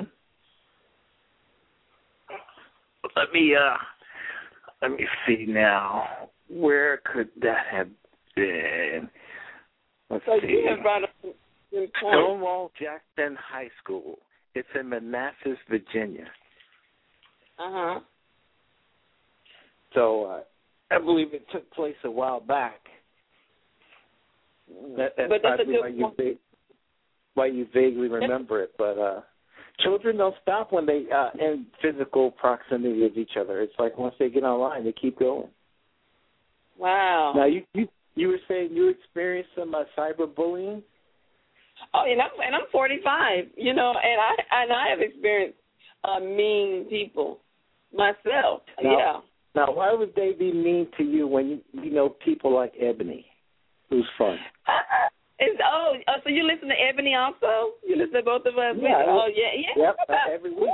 Let me see now. Where could that have been? Let's see. You have brought up some points. Stonewall Jackson High School. It's in Manassas, Virginia. So I believe it took place a while back. That's probably why you vaguely remember it. But children don't stop when they in physical proximity of each other. It's like once they get online, they keep going. Wow. Now you were saying you experienced some cyberbullying. Oh, and I'm 45. You know, and I have experienced mean people myself. Now, why would they be mean to you when you know people like Ebony, who's fun? So you listen to Ebony also? You listen to both of us? Yeah. Yep, every week.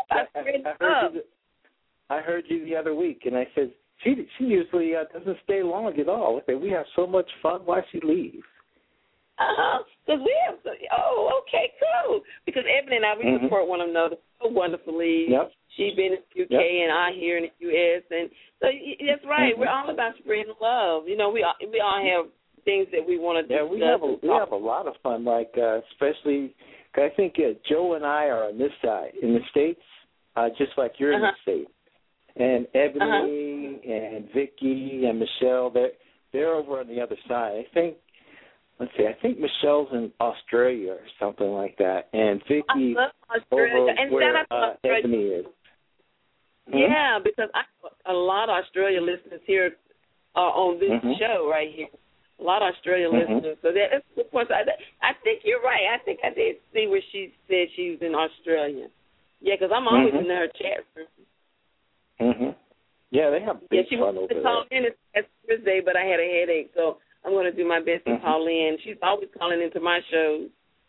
I heard you the other week, and I said, she usually doesn't stay long at all. We have so much fun. Why she leave? Because we have okay, cool. Because Ebony and I, we support one another so wonderfully. Yep. She's been in the UK and I here in the US, and so that's right. We're all about spreading love. You know, we all have things that we want to do. Yeah, we have a lot of fun. Like especially, cause I think Joe and I are on this side in the States, just like you're in the States. And Ebony and Vicky and Michelle, they're over on the other side. I think Michelle's in Australia or something like that, and Vicky over and where Ebony is. Yeah, because a lot of Australia listeners here on this show right here. A lot of Australia listeners. So that's, of course, I think you're right. I think I did see where she said she was in Australia. Yeah, because I'm always in her chat room. Yeah, they have big fun over there. She called in it's Thursday, but I had a headache, so I'm going to do my best to call in. She's always calling into my shows.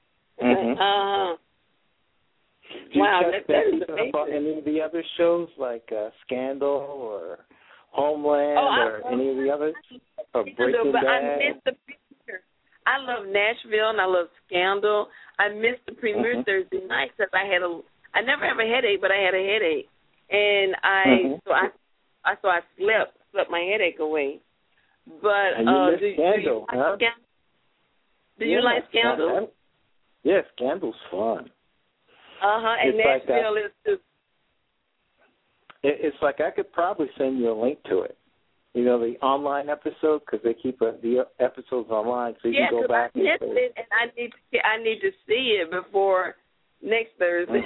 Wow, that is amazing. About any of the other shows like Scandal or Homeland or any of the others? Or Breaking Bad? I missed the premiere. I love Nashville and I love Scandal. I missed the premiere Thursday night because I never have a headache, but I had a headache, and so I slept my headache away. But do Scandal, do you like Scandal? Yeah, Scandal's fun. And Nashville is too. It's like I could probably send you a link to it. the online episode, because they keep the episodes online, so you can go back and it, and I need to see it before next Thursday.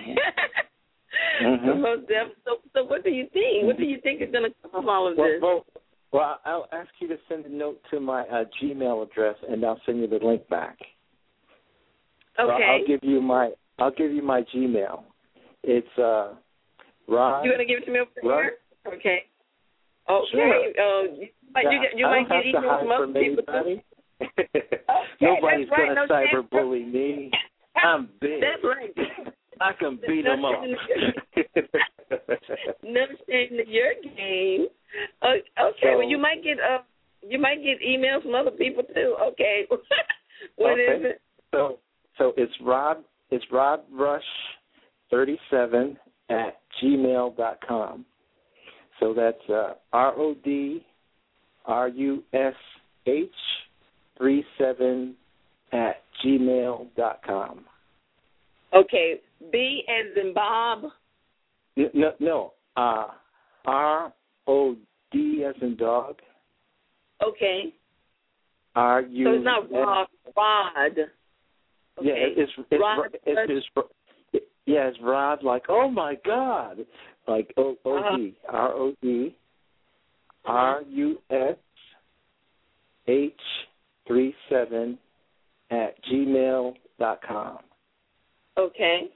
So what do you think? What do you think is going to come from all of this? Well, I'll ask you to send a note to my Gmail address, and I'll send you the link back. Okay. So I'll give you my Gmail. It's Rod. You want to give it to me over here? Okay. Okay. Sure. You might get emails from other people too. Nobody's going to cyberbully me. I'm big. That's right. I can beat them up. Never standing in your game. Okay. Well, you might get emails from other people too. Okay. What is it? So it's rodrush37@gmail.com. So that's RODRUSH37@gmail.com. Okay. B as in Bob? No. ROD as in dog. Okay. RU. So it's not Rod. Okay. Yeah, it's Rod, like, oh my God, like OD, ROD, RUSH37@gmail.com. Okay.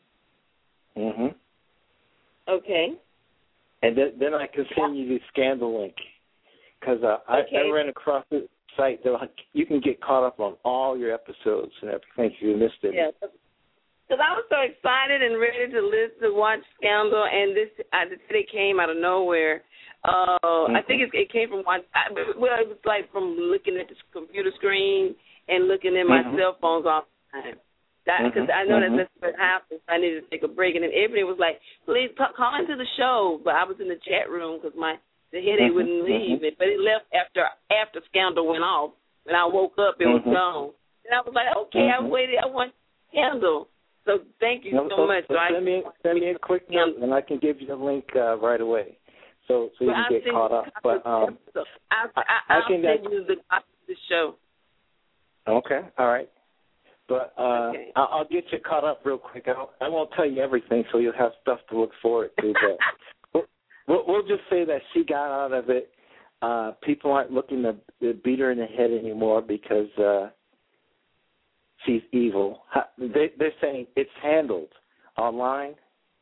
Okay. And then I can send you the Scandal link, because I ran across the site that you can get caught up on all your episodes and everything if you missed it. Yeah. Because I was so excited and ready to watch Scandal, and it came out of nowhere. I think it came from it was like from looking at the computer screen and looking at my cell phones all the time. Because I know that's what happens. I needed to take a break, and then everybody was like, "Please call into the show." But I was in the chat room because the headache wouldn't leave it. But it left after Scandal went off. When I woke up, it was gone. And I was like, "Okay, I waited. I want Scandal." So thank you so much. So send me a quick note, and I can give you the link right away, so you can get caught up. But I'll send you the show. Okay, all right. But I'll get you caught up real quick. I won't tell you everything, so you'll have stuff to look forward to. But we'll just say that she got out of it. People aren't looking to beat her in the head anymore because she's evil. They're saying it's handled online.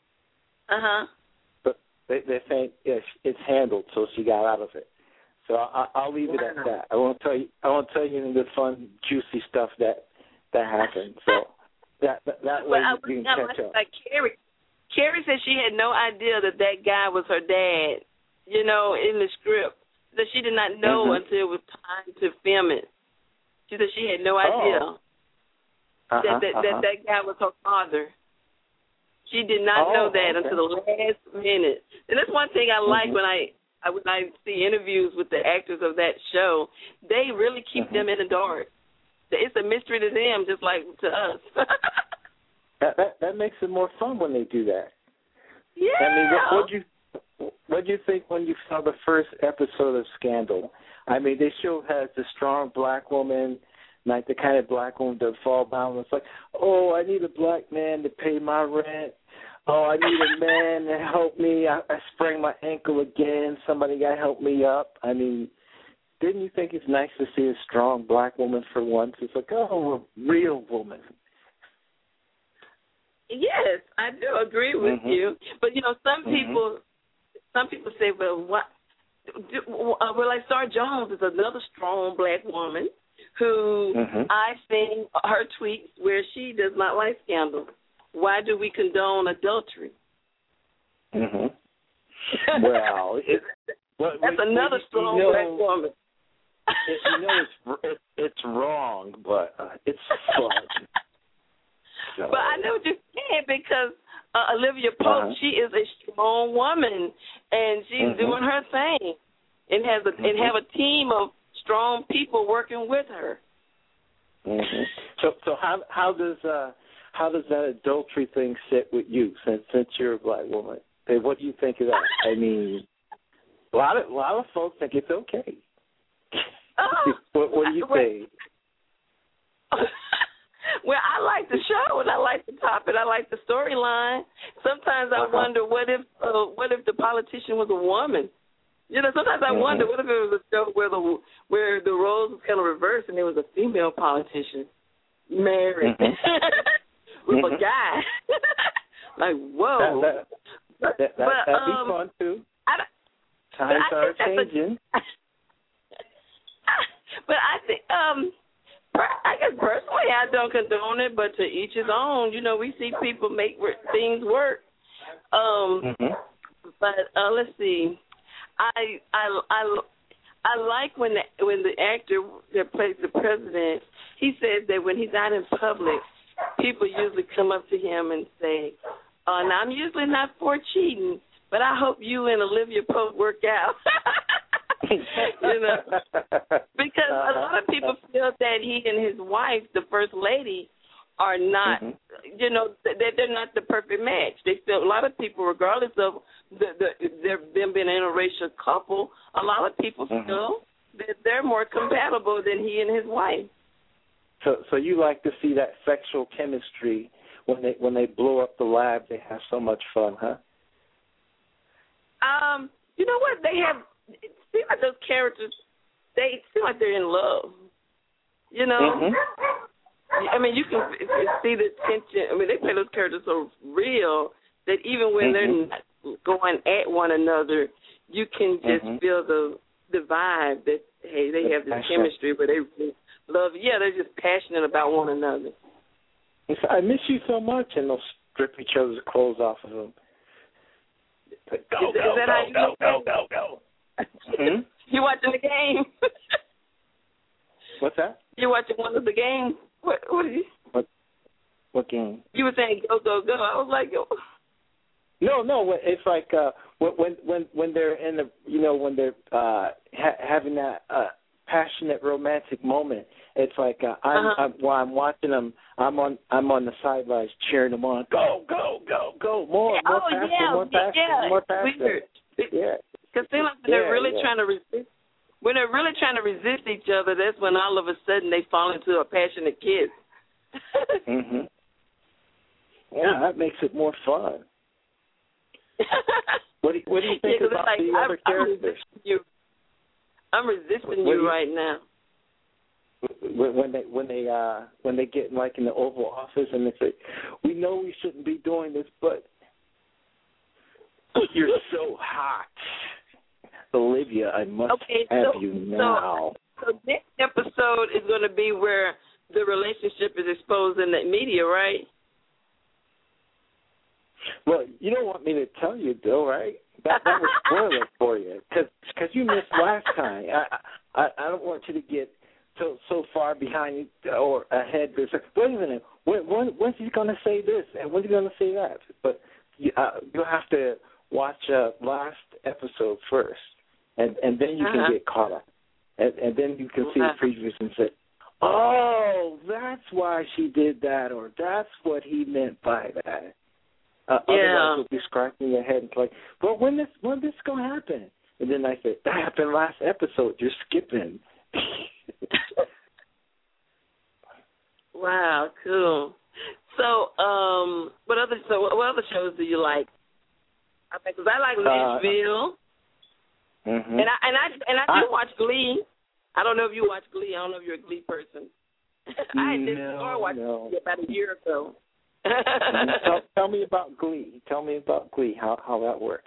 But they're saying it's handled, so she got out of it. So I'll leave it at that. I won't tell you any of the fun, juicy stuff that happened. So that way you can catch up. Like Carrie said she had no idea that guy was her dad. In the script, that she did not know until it was time to film it. She said she had no idea. That guy was her father. She did not know that until the last minute. And that's one thing I like when I see interviews with the actors of that show. They really keep them in the dark. It's a mystery to them, just like to us. that makes it more fun when they do that. Yeah. I mean, what do you think when you saw the first episode of Scandal? I mean, they show has the strong black woman, like the kind of black woman that fall down. It's like, oh, I need a black man to pay my rent. Oh, I need a man to help me. I sprained my ankle again. Somebody got to help me up. I mean, didn't you think it's nice to see a strong black woman for once? It's like, oh, a real woman. Yes, I do agree with you. But, some people say, well, what? Well, like Star Jones is another strong black woman who I've seen her tweets where she does not like Scandal. Why do we condone adultery? Well, that's another strong black woman. It's wrong, but it's fun. So. But I know what you're saying because Olivia Pope, she is a strong woman, and she's doing her thing, and have a team of strong people working with her. So how does that adultery thing sit with you since you're a black woman? Hey, what do you think of that? I mean, A lot of folks think it's okay. What do you say? Well, I like the show and I like the topic. I like the storyline. Sometimes I wonder what if the politician was a woman. You know, sometimes I wonder what if it was a show where the roles was kind of reversed and there was a female politician married with a guy. Like, whoa. That'd be fun too. Times are changing. But I think, I guess personally I don't condone it, but to each his own. You know, we see people make things work. But let's see. I like when the actor that plays the president, he says that when he's out in public, people usually come up to him and say, now I'm usually not for cheating, but I hope you and Olivia Pope work out. You know, because a lot of people feel that he and his wife, the first lady, are not, you know, that they're not the perfect match. They feel, a lot of people, regardless of them being an interracial couple, a lot of people feel that they're more compatible than he and his wife. So you like to see that sexual chemistry when they blow up the lab? They have so much fun, huh? You know what? They have. It seems like those characters. They seem like they're in love. You know. I mean, you can see the tension. I mean, they play those characters so real that even when they're not going at one another, you can just feel the vibe that, hey, they have this chemistry where they really love. Yeah, they're just passionate about one another. I miss you so much, and they'll strip each other's clothes off of them. Go. You watching the game? What's that? You watching one of the games? What are you? What game? You were saying go. I was like, yo. No. It's like when they're in the, you know, when they're having that passionate romantic moment. It's like while I'm watching them, I'm on the sidelines cheering them on. Go! More faster. Yeah. Because they like they're really trying to resist. When they're really trying to resist each other, that's when all of a sudden they fall into a passionate kiss. Yeah, that makes it more fun. What do you think about like, the other characters? I'm resisting you right now. When they get like in the Oval Office and they say, we know we shouldn't be doing this, but you're so hot. Olivia, I must have you now. So next episode is going to be where the relationship is exposed in the media, right? Well, you don't want me to tell you, though, right? That was spoiler for you, because you missed last time. I don't want you to get so far behind or ahead. Wait a minute, when's he going to say this and when's he going to say that? But you'll have to watch last episode first, and then you can get caught up, and then you can see the previews and say, oh, that's why she did that, or that's what he meant by that. Otherwise, you'll be scratching your head and like, well, when this going to happen? And then I said, that happened last episode. You're skipping. Wow, cool. So, what other shows do you like? Because I like Nashville, and I do watch Glee. I don't know if you watch Glee. I don't know if you're a Glee person. I just started watching Glee about a year ago. Tell me about Glee. Tell me about Glee. How that works.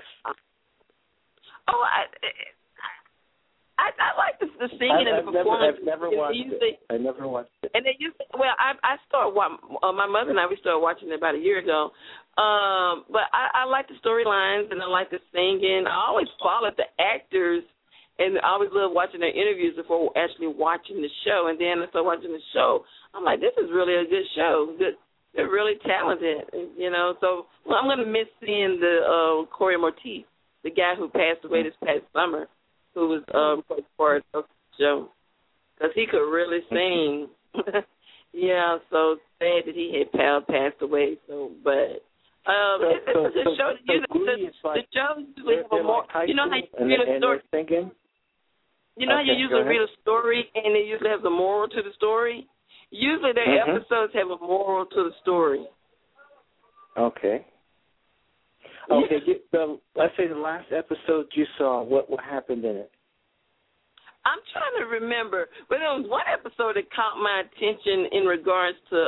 I like the singing and the performance. I've never watched it. I never watched it. And they used to, I started my mother and we started watching it about a year ago. But I like the storylines and I like the singing. I always followed the actors and I always loved watching their interviews before actually watching the show. And then I started watching the show. I'm like, this is really a good show. They're really talented, you know. So I'm going to miss seeing the Corey Mortis, the guy who passed away this past summer, who was part of the show, because he could really sing. Yeah, so sad that he had passed away. So, but It's a good show. The shows usually have a more. You know how you read a story. You know how you usually read a story and it usually has a moral to the story. Usually their episodes have a moral to the story. Okay. Okay. Let's say the last episode you saw. What happened in it? I'm trying to remember, but there was one episode that caught my attention in regards to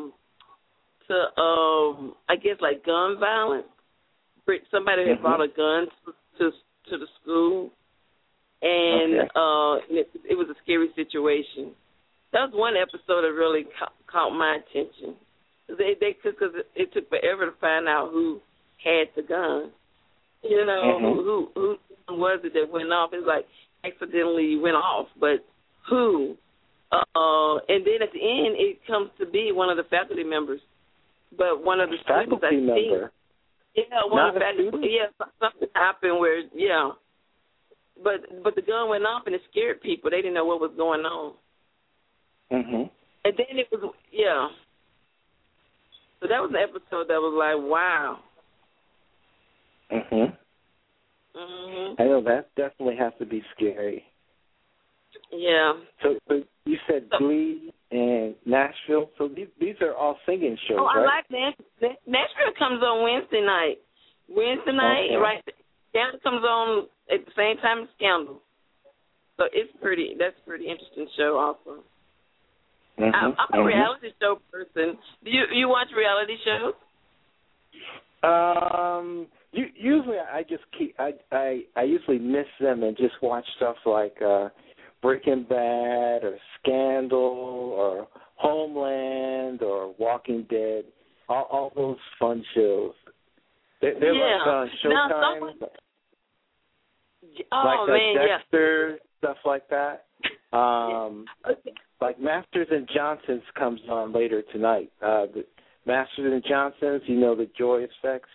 I guess like gun violence. Somebody had brought a gun to the school, and it was a scary situation. That was one episode that really caught my attention. Because it took forever to find out who had the gun. You know, who was it that went off? It's like accidentally went off, but who? And then at the end, it comes to be one of the faculty members. But one of the students, I think. Yeah, one of the faculty. Yeah, something happened where, But the gun went off and it scared people. They didn't know what was going on. And then it was, So that was an episode that was like, wow. I know that definitely has to be scary. Yeah. So you said Glee and Nashville. So these are all singing shows, right? I like Nashville. Nashville comes on Wednesday night. Right? Scandal comes on at the same time as Scandal. So that's a pretty interesting show also. I'm a reality show person. Do you watch reality shows? Usually I usually miss them and just watch stuff like Breaking Bad or Scandal or Homeland or Walking Dead. All those fun shows. They're like Showtime. Dexter, stuff like that. Like Masters and Johnsons comes on later tonight. The Masters and Johnsons, the Joy Effects.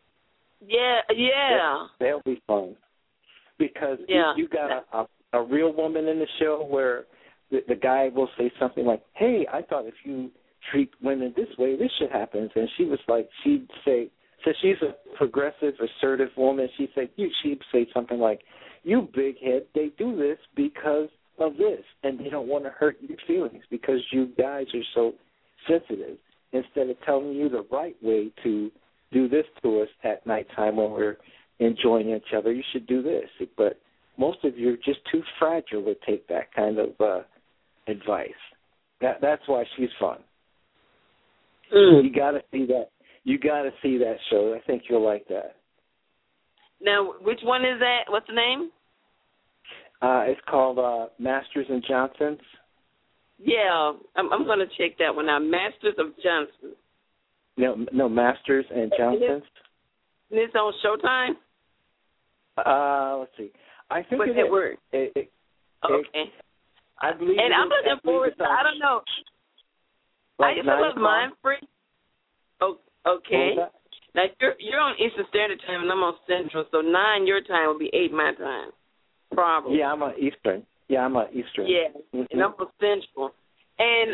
Yeah. They'll be fun because you got a real woman in the show where the guy will say something like, "Hey, I thought if you treat women this way, this should happen." And she was like, she'd say, so she's a progressive, assertive woman. She'd say something like, "You big head, they do this because of this, and they don't want to hurt your feelings because you guys are so sensitive. Instead of telling you the right way to do this to us at nighttime when we're enjoying each other, you should do this." But most of you are just too fragile to take that kind of advice. That's why she's fun. You got to see that. You got to see that show. I think you'll like that. Now, which one is that? What's the name? It's called Masters and Johnsons. Yeah, I'm going to check that one out. Masters of Johnson. No, Masters and Johnsons. It's on Showtime? Let's see. I think What's that word? Okay. I believe. And I'm looking forward to, I don't know. Like I used to love Mind Freak. Oh, okay. Now, you're on Eastern Standard Time, and I'm on Central, so 9 your time will be 8 my time. Probably. Yeah, I'm on Eastern. Yeah, and I'm on Central. And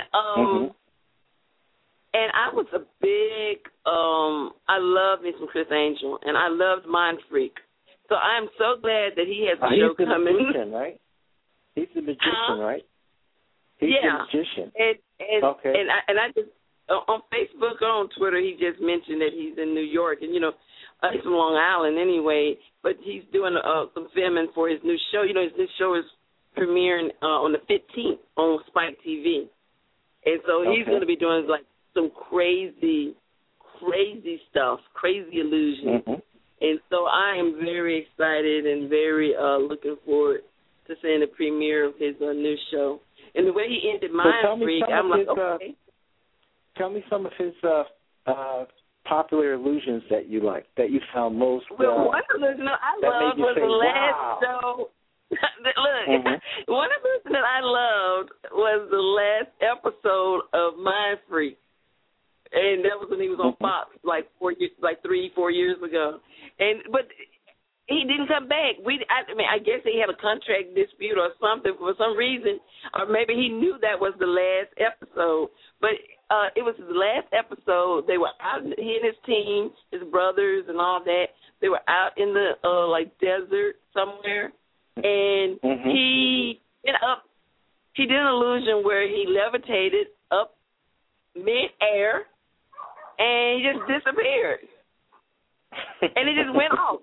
and I was a big I love me some Chris Angel, and I loved Mind Freak. So I'm so glad that he has a show coming. He's the magician, right? He's the magician, right? He's the magician. And I just on Facebook or on Twitter, he just mentioned that he's in New York, and he's from Long Island anyway, but he's doing some filming for his new show. His new show is premiering on the 15th on Spike TV. And so he's going to be doing like some crazy stuff, crazy illusions. And so I am very excited and very looking forward to seeing the premiere of his new show. And the way he ended Mind Freak, I'm like, okay. Tell me some of his popular illusions that you like, that you found most. Well, one illusion I loved was the last show. Look, one illusion that I loved was the last episode of Mind Freak, and that was when he was on Fox, like 3-4 years ago. But he didn't come back. I guess he had a contract dispute or something for some reason, or maybe he knew that was the last episode. But it was his last episode. They were out, he and his team, his brothers and all that. They were out in the desert somewhere, and he went up. He did an illusion where he levitated up mid-air, and he just disappeared, and it just went off.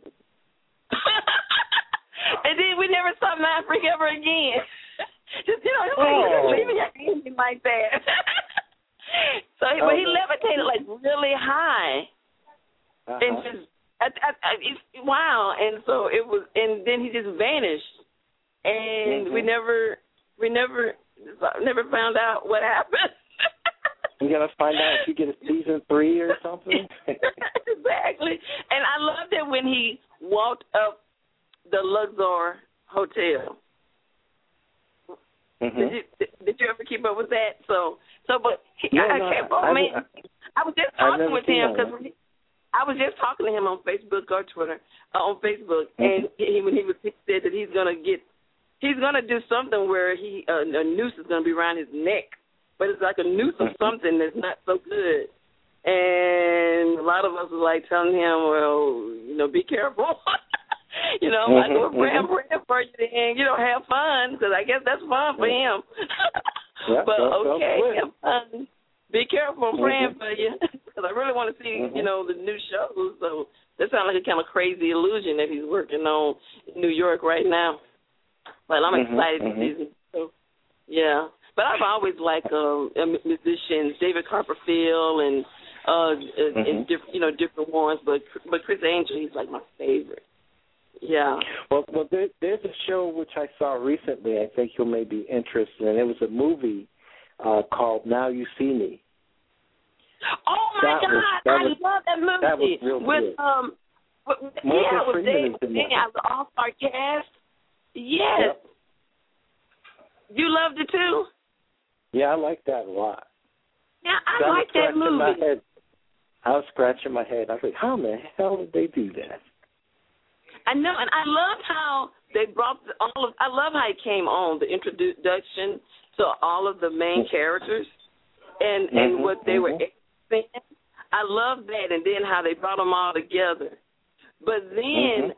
And then we never saw Maverick ever again. Just leaving your ending like that. So, but he levitated like really high, and just wow. And so it was, and then he just vanished, and we never found out what happened. You gotta find out if you get a season 3 or something. Exactly. And I loved it when he walked up the Luxor Hotel. Did you ever keep up with that? I was just talking with him because I was just talking to him on Facebook or Twitter, and he said that he's gonna do something where a noose is gonna be around his neck, but it's like a noose of something that's not so good. And a lot of us was like telling him, well, be careful. Like we're praying for you and, have fun, because I guess that's fun for him. But okay, have fun. Be careful, I'm praying for you, because I really want to see, the new shows. So that sounds like a kind of crazy illusion that he's working on in New York right now. But I'm excited to see him. So, yeah. But I've always liked musicians, David Copperfield and different ones. But Chris Angel, he's like my favorite. Yeah. Well, there's a show which I saw recently. I think you may be interested in. It was a movie called Now You See Me. Oh my God! I love that movie. That was real good. With Dave, the all-star cast. Yes. Yep. You loved it too? Yeah, I like that a lot. Yeah, I like that movie. I was scratching my head. I was like, how in the hell did they do that? I know, and I loved how they brought I love how it came on, the introduction to all of the main characters and what they were saying. I love that, and then how they brought them all together. But then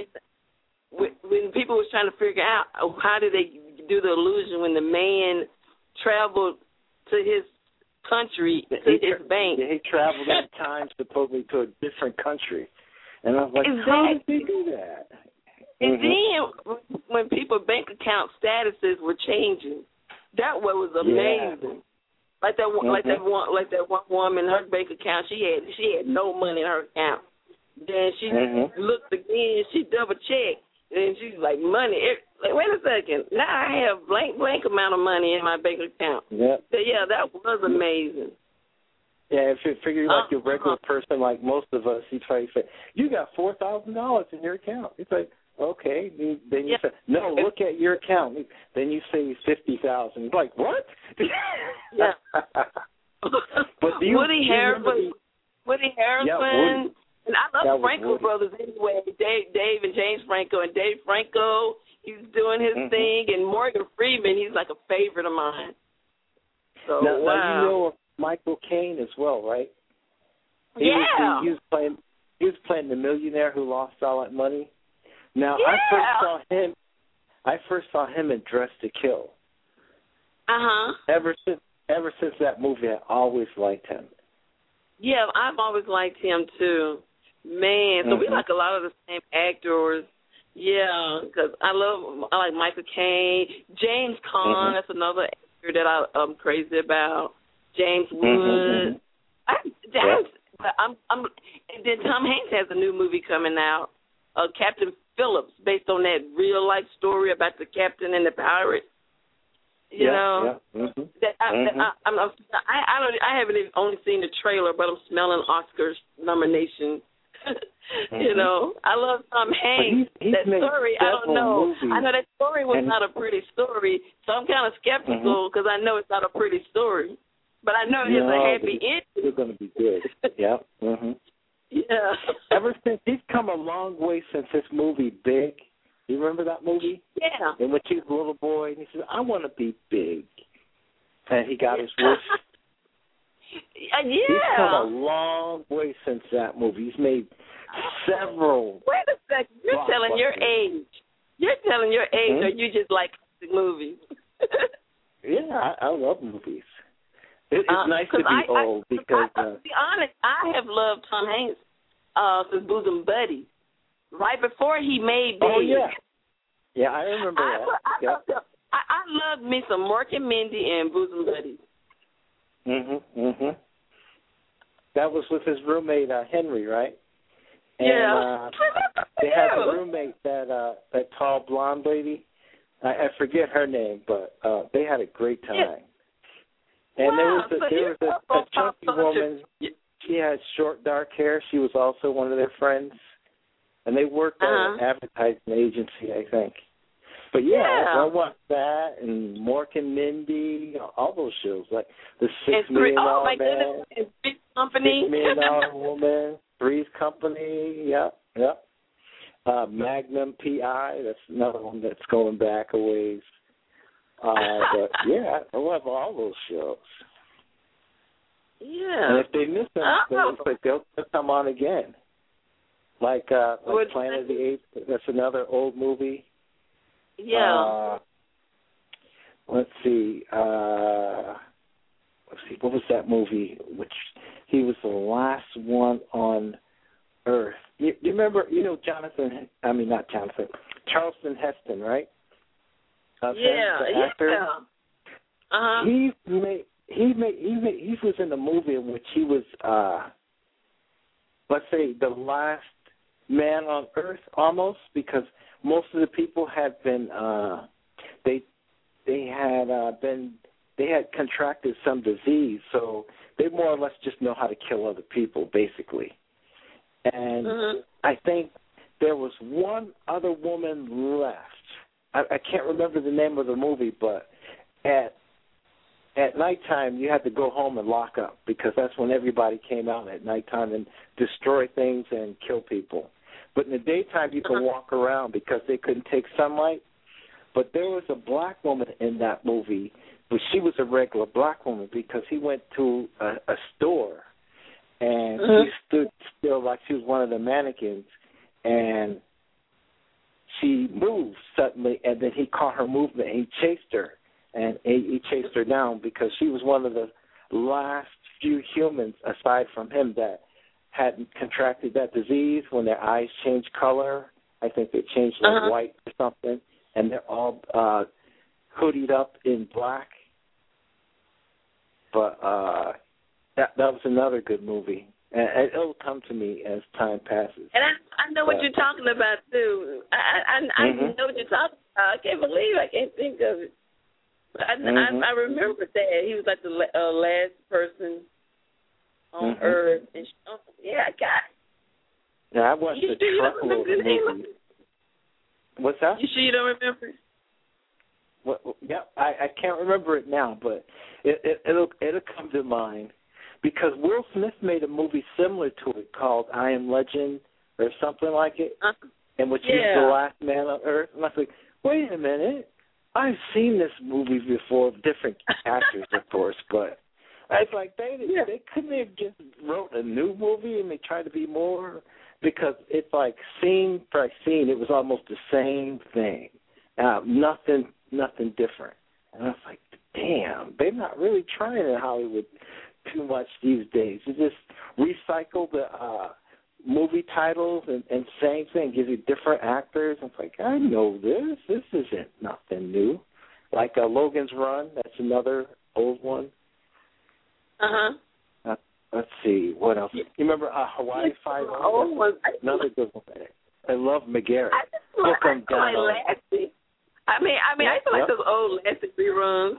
when people was trying to figure out how did they do the illusion when the man traveled to his country, to his bank. He traveled in time supposedly to a different country. And I was like, how did they do that? And then when people's bank account statuses were changing, that was amazing. Like that one woman, her bank account, she had no money in her account. Then she looked again, she double checked, and she's like, money. Like, wait a second, now I have blank amount of money in my bank account. Yeah. So, that was amazing. Yeah, if you figure like a regular person, like most of us, he'd probably say, you got $4,000 in your account. It's like, okay. Then you say, no, look at your account. Then you say 50,000. It's like, what? Yeah. But Woody Harrelson. And I love the Franco brothers anyway. Dave and James Franco. And Dave Franco, he's doing his thing. And Morgan Freeman, he's like a favorite of mine. So, now you know Michael Caine as well, right? He was playing the millionaire who lost all that money. Now I first saw him in Dressed to Kill. Ever since that movie, I always liked him. Yeah, I've always liked him too. Man, so we like a lot of the same actors. Yeah, because I like Michael Caine, James Caan. That's another actor that I'm crazy about. James Woods. And then Tom Hanks has a new movie coming out, Captain Phillips, based on that real life story about the captain and the pirate. You know, I haven't even only seen the trailer, but I'm smelling Oscars nomination. You know, I love Tom Hanks. That story, I don't know. Movies. I know that story was not a pretty story, so I'm kind of skeptical because I know it's not a pretty story. But I know it's a happy ending. It's going to be good. Yeah. Yeah. Ever since, he's come a long way since this movie, Big. You remember that movie? Yeah. And when he was a little boy, and he said, I want to be big. And he got his wish. Yeah. He's come a long way since that movie. He's made several. Wait a second. You're telling your age. You're telling your age, or you just like movies? Yeah, I love movies. It's nice to be old because. To be honest, I have loved Tom Hanks since Bosom Buddies. Right before he made Big. Oh, yeah. Yeah, I remember that. I loved me some Mork and Mindy and Bosom Buddies. That was with his roommate, Henry, right? And, yeah. They had a roommate, that tall blonde lady. I forget her name, but they had a great time. Yeah. And there was a chunky woman. She had short, dark hair. She was also one of their friends. And they worked at an advertising agency, I think. But yeah, I watched that and Mork and Mindy, all those shows, like the $6 Million Man, and Three's Company, $6 Million Woman, Three's Company, yep. Magnum P.I., that's another one that's going back a ways. But yeah, I love all those shows. Yeah. And if they miss them, they'll come on again. Like Planet of the Apes, that's another old movie. Yeah. Let's see. What was that movie? Which he was the last one on Earth. You remember? Charleston Heston, right? The actor. He was in a movie in which he was, let's say, the last man on Earth, almost, because most of the people had been they had contracted some disease, so they more or less just know how to kill other people, basically. And I think there was one other woman left. I can't remember the name of the movie, but at nighttime you had to go home and lock up because that's when everybody came out at nighttime and destroy things and kill people. But in the daytime, you can walk around because they couldn't take sunlight. But there was a black woman in that movie, but she was a regular black woman because he went to a store and she stood still like she was one of the mannequins, and she moved suddenly, and then he caught her movement and he chased her, and he chased her down because she was one of the last few humans aside from him that hadn't contracted that disease. When their eyes change color, I think they changed like white or something, and they're all hoodied up in black. But that was another good movie, and it'll come to me as time passes. And I know what you're talking about too. I know what you're talking about. I can't believe I can't think of it. I remember that he was like the last person on Earth. And I got it. Yeah, I watched the truckload of movies. What's that? You sure you don't remember? I can't remember it now, but it'll come to mind because Will Smith made a movie similar to it called I Am Legend or something like it, in which he's the last man on Earth. And I was like, wait a minute, I've seen this movie before, different actors, of course, but I was like, they couldn't have just wrote a new movie and they tried to be more, because it's like scene by scene, it was almost the same thing. Nothing different. And I was like, damn, they're not really trying in Hollywood too much these days. You just recycle the movie titles and same thing, give you different actors. It's like, I know this. This isn't nothing new. Like Logan's Run, that's another old one. Let's see, what else? You remember Hawaii Five-O? Another good one. I love McGarrett. I feel like those old Lassie reruns.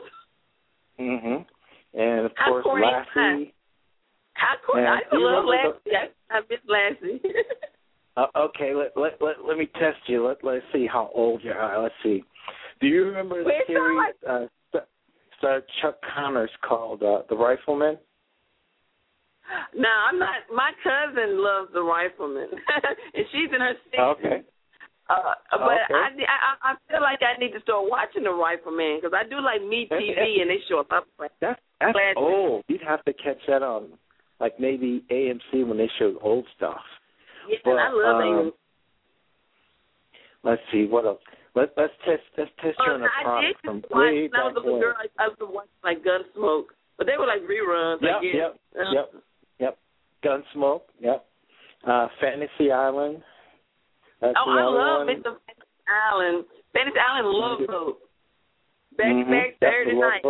And of course, Lassie. I love Lassie. I miss Lassie. Okay, let me test you. Let's see how old you are. Let's see. Do you remember the series starred Chuck Connors called The Rifleman? No, I'm not. My cousin loves The Rifleman, and she's in her 60s. Okay. But okay. I feel like I need to start watching The Rifleman because I do like Me TV and they show up. That's old. You'd have to catch that on, like maybe AMC when they showed old stuff. Yeah, but, and I love AMC. Let's see what else. Let's test you on a product from way back when I was a little girl. I was watching like Gunsmoke, but they were like reruns. Yep. Gunsmoke. Yep. Fantasy Island. That's I love one. Mr. Fantasy Island. Fantasy Island Love Boat. Back Saturday night.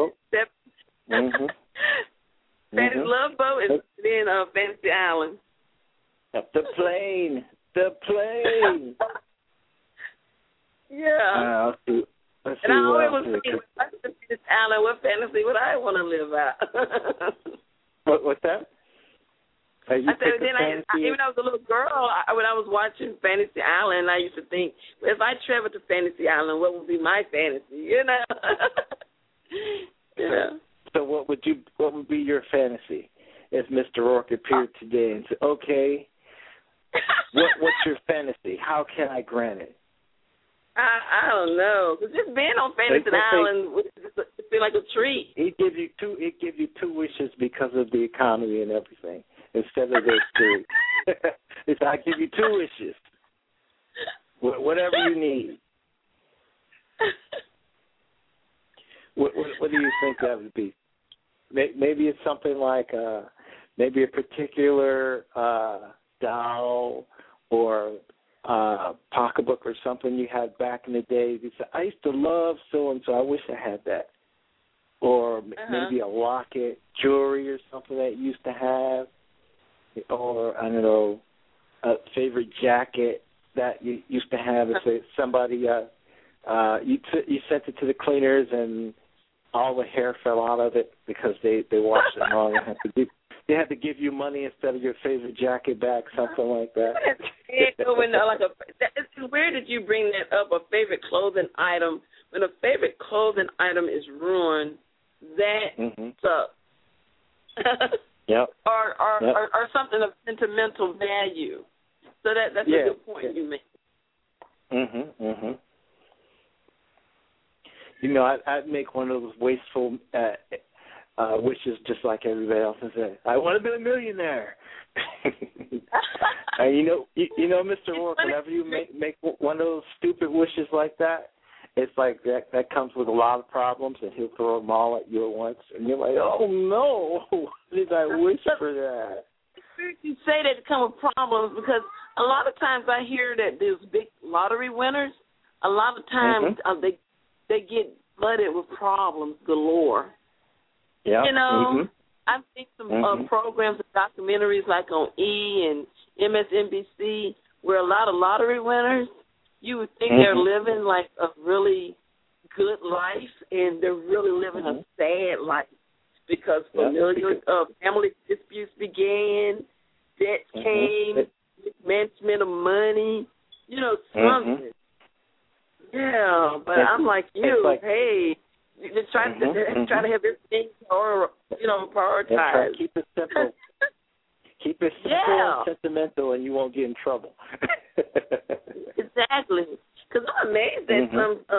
Fantasy Love Boat and then Fantasy Island. The plane. Yeah. Let's see and I always was thinking, Fantasy Island, what fantasy would I want to live out? What's that? I said, then even when I was a little girl, when I was watching Fantasy Island, I used to think, if I traveled to Fantasy Island, what would be my fantasy? You know. So what would be your fantasy if Mr. Rourke appeared today and said, okay, what's your fantasy? How can I grant it? I don't know. Just being on Fantasy Island would feel like a treat. He'd give you two wishes because of the economy and everything instead of those three. It's I give you 2 wishes, whatever you need. What do you think that would be? Maybe it's something like maybe a particular doll or pocketbook or something you had back in the day. You said, I used to love so-and-so. I wish I had that. Or maybe a locket, jewelry or something that you used to have. Or, I don't know, a favorite jacket that you used to have. If somebody, you sent it to the cleaners and all the hair fell out of it because they washed it wrong and they had to give you money instead of your favorite jacket back, something like that. It's weird that you bring that up, a favorite clothing item. When a favorite clothing item is ruined, that sucks. Yep. Or something of sentimental value. So that's a good point you make. You know, I'd make one of those wasteful wishes just like everybody else and say, I want to be a millionaire. And you know, Mr. Rourke, whenever you make one of those stupid wishes like that, it's like that comes with a lot of problems, and he'll throw them all at you at once, and you're like, oh no, what did I wish for that? You say that to come with problems because a lot of times I hear that those big lottery winners, a lot of times they get flooded with problems galore. Yeah. You know, I've seen some programs and documentaries like on E! and MSNBC where a lot of lottery winners, you would think they're living like a really good life, and they're really living a sad life because family disputes began, debt came, management of money, you know, something. Yeah, but I'm like you, hey, you just try to have everything prioritized. Keep it simple. Keep it simple and sentimental, and you won't get in trouble. Exactly. Because I'm amazed at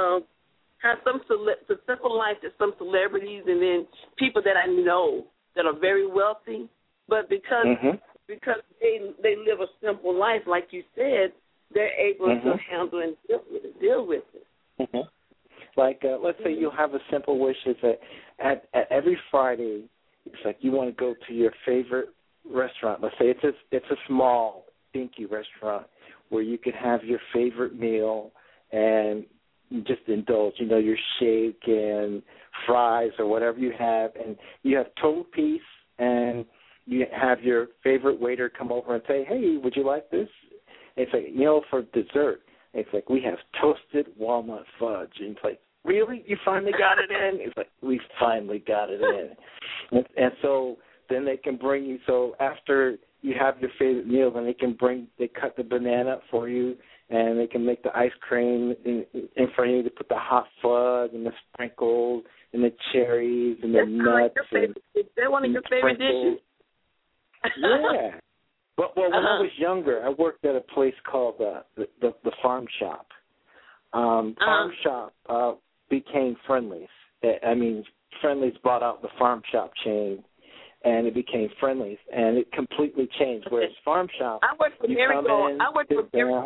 the simple life that some celebrities and then people that I know that are very wealthy, but because they live a simple life, like you said, they're able to handle and deal with it. Like, let's say you have a simple wish is that at every Friday, it's like you want to go to your favorite restaurant. Let's say it's a small, dinky restaurant where you can have your favorite meal and just indulge, you know, your shake and fries or whatever you have, and you have total peace, and you have your favorite waiter come over and say, hey, would you like this? And it's like, you know, for dessert, it's like, we have toasted walnut fudge. And it's like, really? You finally got it in? It's like, we finally got it in. And so then they can bring you, so after you have your favorite meal, then they cut the banana up for you, and they can make the ice cream in front of you. They put the hot fudge and the sprinkles and the cherries and the nuts. Is that one of your favorite dishes? Yeah. But when I was younger, I worked at a place called the Farm Shop. Farm Shop became Friendly's. I mean, Friendly's bought out the Farm Shop chain, and it became Friendly's, and it completely changed. Whereas Farm Shop, I worked for Merry-Go-Round. I worked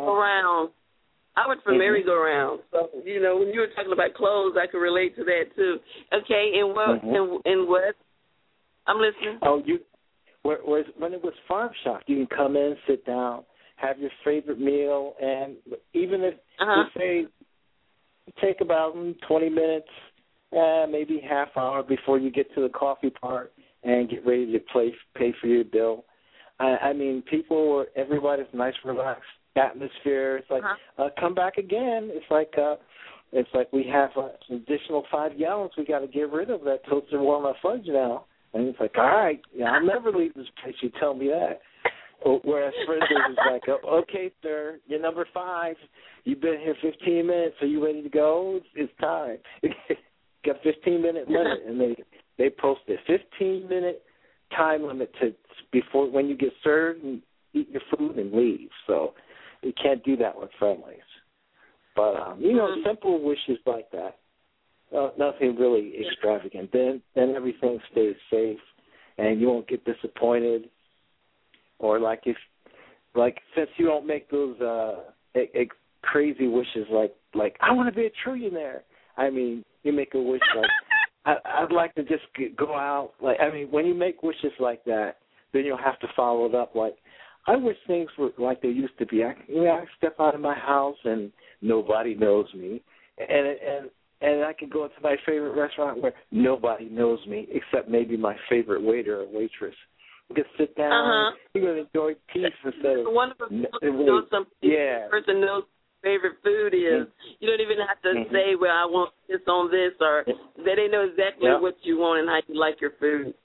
for Merry-Go-Round. So, you know, when you were talking about clothes, I could relate to that too. Okay, and what? I'm listening. Oh, whereas when it was Farm Shop, you can come in, sit down, have your favorite meal, and even if you say take about 20 minutes, maybe half hour before you get to the coffee part and get ready to pay for your bill. I mean, everybody's nice, relaxed atmosphere. It's like, come back again. It's like we have an additional 5 gallons we got to get rid of that toasted walnut fudge now. And it's like, all right, I'll never leave this place. You tell me that. Whereas Friendly's is like, okay, sir, you're number 5. You've been here 15 minutes. Are you ready to go? It's time. Got 15-minute limit, and they post a 15-minute time limit before when you get served and eat your food and leave. So you can't do that with Friendly's. But simple wishes like that. Nothing really extravagant. Then everything stays safe, and you won't get disappointed. Or since you don't make those crazy wishes like I want to be a trillionaire. I mean, you make a wish like I'd like to just go out. When you make wishes like that, then you'll have to follow it up. Like, I wish things were like they used to be. I step out of my house and nobody knows me, and I can go into my favorite restaurant where nobody knows me except maybe my favorite waiter or waitress. You can sit down. You're going to enjoy peace instead of person knows favorite food is. You don't even have to say, well, I want this on this, or they know exactly what you want and how you like your food.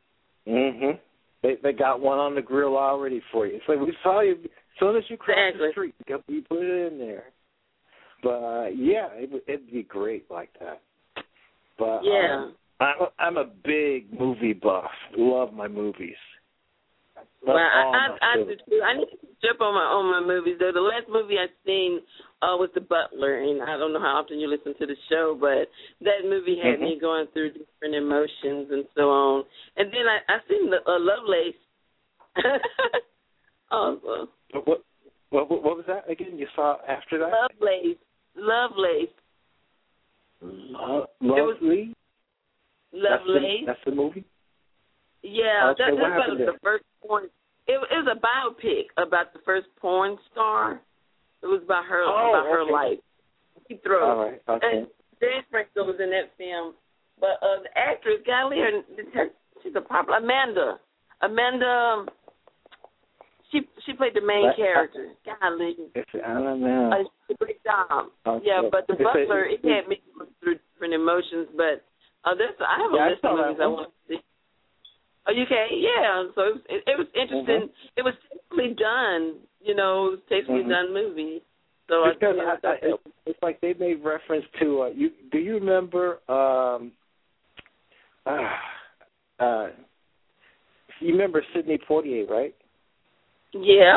They got one on the grill already for you. It's like, we saw you as soon as you crossed the street. We put it in there. But, it'd be great like that. But I'm a big movie buff. Love my movies. Well, I do too. I need to jump on my movies though. The last movie I've seen was The Butler, and I don't know how often you listen to the show, but that movie had me going through different emotions and so on. And then I seen Lovelace. Also. What was that again? You saw after that? Lovelace. Lovely. That's the movie. Yeah, okay, that's about the first porn. It was a biopic about the first porn star. It was about her life. All right. Okay. And Dan Franco was in that film, but the actress, golly, she's a popular Amanda. She played the main character. Golly. I don't know. She played Dom. Okay. Yeah, but The Butler, it had me going through different emotions, but I have a list of movies I want to see. Oh, you can? Yeah. So it was interesting. It was tastefully done. It was tastefully done movie. So because it's like they made reference to you. Do you remember? You remember Sidney Poitier, right? Yeah.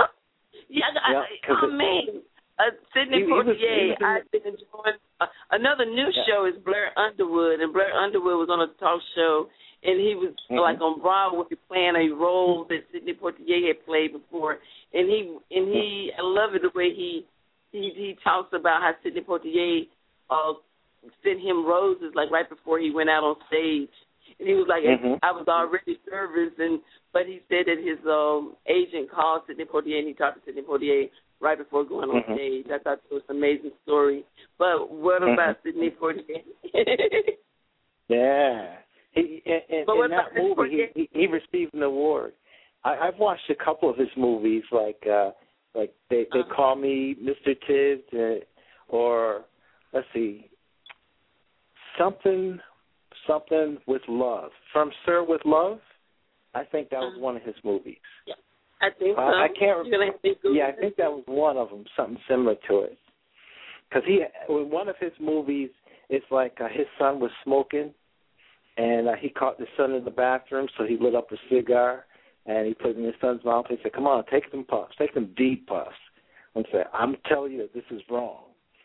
Sidney Poitier. I've been enjoying. Another new show is Blair Underwood, and Blair Underwood was on a talk show. And he was like on Broadway playing a role that Sidney Poitier had played before. And he I love it the way he talks about how Sidney Poitier sent him roses like right before he went out on stage. And he was like, I was already nervous, but he said that his agent called Sidney Poitier and he talked to Sidney Poitier right before going on stage. I thought it was an amazing story. But what about Sidney Poitier? Yeah. In that movie, he received an award. I've watched a couple of his movies, like they Call Me Mr. Tibbs, or let's see, something with Love. From Sir with Love, I think that was one of his movies. Yeah, I think so. I can't remember. I think that was one of them, something similar to it. Because in one of his movies, it's like his son was smoking. And he caught the son in the bathroom, so he lit up a cigar, and he put it in his son's mouth. He said, "Come on, take them puffs, take them deep puffs." And said, "I'm telling you that this is wrong."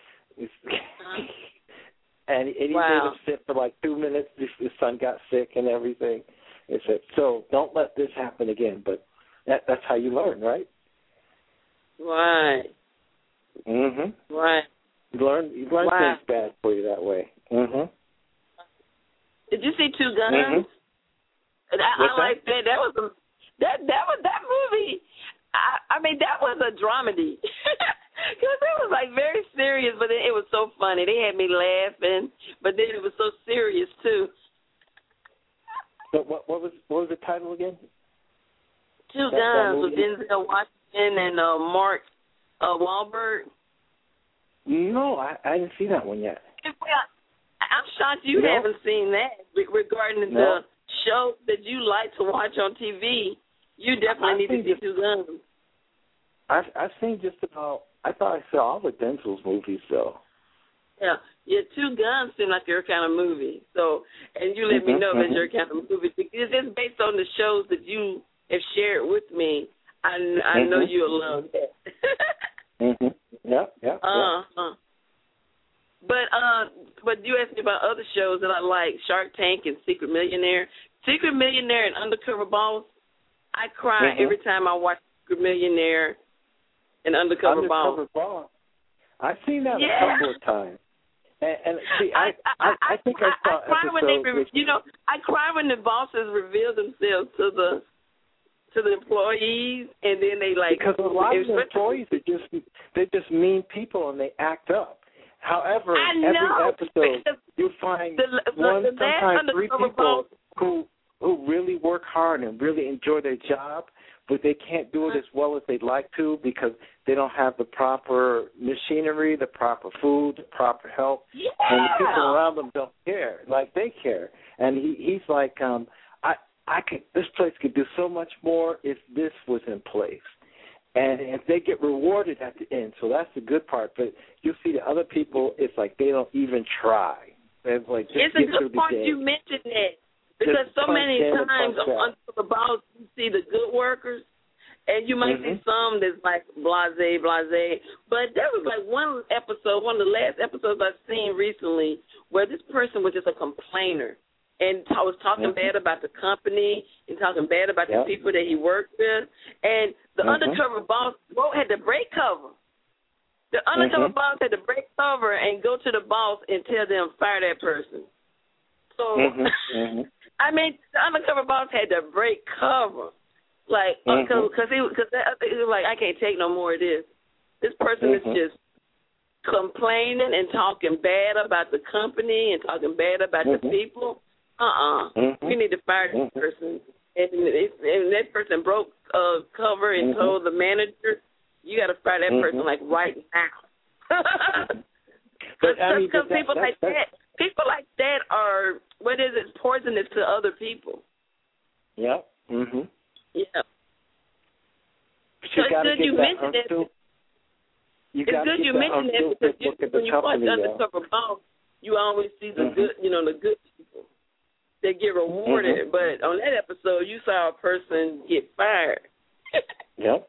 And he made him sit for like 2 minutes. His son got sick and everything. He said, "So don't let this happen again." But that's how you learn, right? Right. Mhm. Right. You learn things bad for you that way. Mhm. Did you see Two Guns? I like that. That was that movie. I mean, that was a dramedy. Because it was like very serious, but it was so funny. They had me laughing, but then it was so serious too. But what was the title again? Two Guns with Denzel Washington and Mark Wahlberg. No, I didn't see that one yet. Well, I'm shocked you haven't seen that regarding the show that you like to watch on TV. You definitely need to see Two Guns. I've seen just about. I thought I saw all the Denzel's movies though. Yeah, Two Guns seem like your kind of movie. So, and you let me know if it's your kind of movie because it's based on the shows that you have shared with me. I know you'll love that. Yeah. But you asked me about other shows that I like: Shark Tank and Secret Millionaire. Secret Millionaire and Undercover Boss. I cry every time I watch Secret Millionaire and Undercover Boss. I've seen that a couple of times. And see, I think I saw cry when I cry when the bosses reveal themselves to the employees, and then they like because a lot of the employees they're just mean people and they act up. However, every episode you find sometimes three people who really work hard and really enjoy their job, but they can't do it as well as they'd like to because they don't have the proper machinery, the proper food, the proper help, and the people around them don't care like they care. And he's like, this place could do so much more if this was in place. And if they get rewarded at the end, so that's the good part. But you see the other people, it's like they don't even try. It's like it's a good point you mentioned that. Because so many times on the Boss, you see the good workers, and you might see some that's like blase. But there was like one episode, one of the last episodes I've seen recently, where this person was just a complainer and was talking bad about the company and talking bad about the people that he worked with. And the Undercover Boss had to break cover. The Undercover Boss had to break cover and go to the boss and tell them, fire that person. So, I mean, the Undercover Boss had to break cover. Like, because he was like, I can't take no more of this. This person is just complaining and talking bad about the company and talking bad about the people. We need to fire this person. And that person broke cover and told the manager, you got to fire that person like right now. Because people like that are, poisonous to other people. Yep. Yeah. So it's good you mentioned that. It's good you mentioned that because when you watch Undercover Boss, you always see the good, the good people that get rewarded. But on that episode, you saw a person get fired. Yep.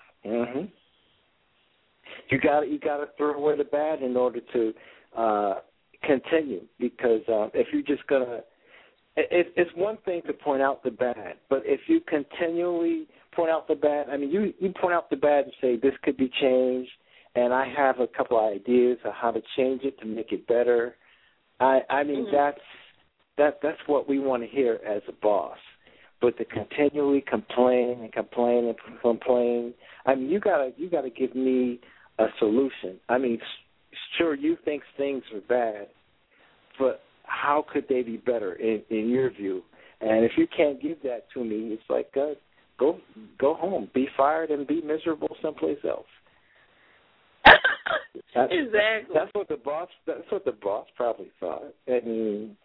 You got to throw away the bad in order to continue, because if you're just gonna, it's one thing to point out the bad, but if you continually point out the bad, I mean, you point out the bad and say this could be changed, and I have a couple of ideas of how to change it to make it better. I mean, that's what we want to hear as a boss. But to continually complain and complain and complain, I mean, you gotta give me a solution. I mean, sure, you think things are bad, but how could they be better in your view? And if you can't give that to me, it's like go home, be fired, and be miserable someplace else. Exactly. That's what the boss probably thought. I mean,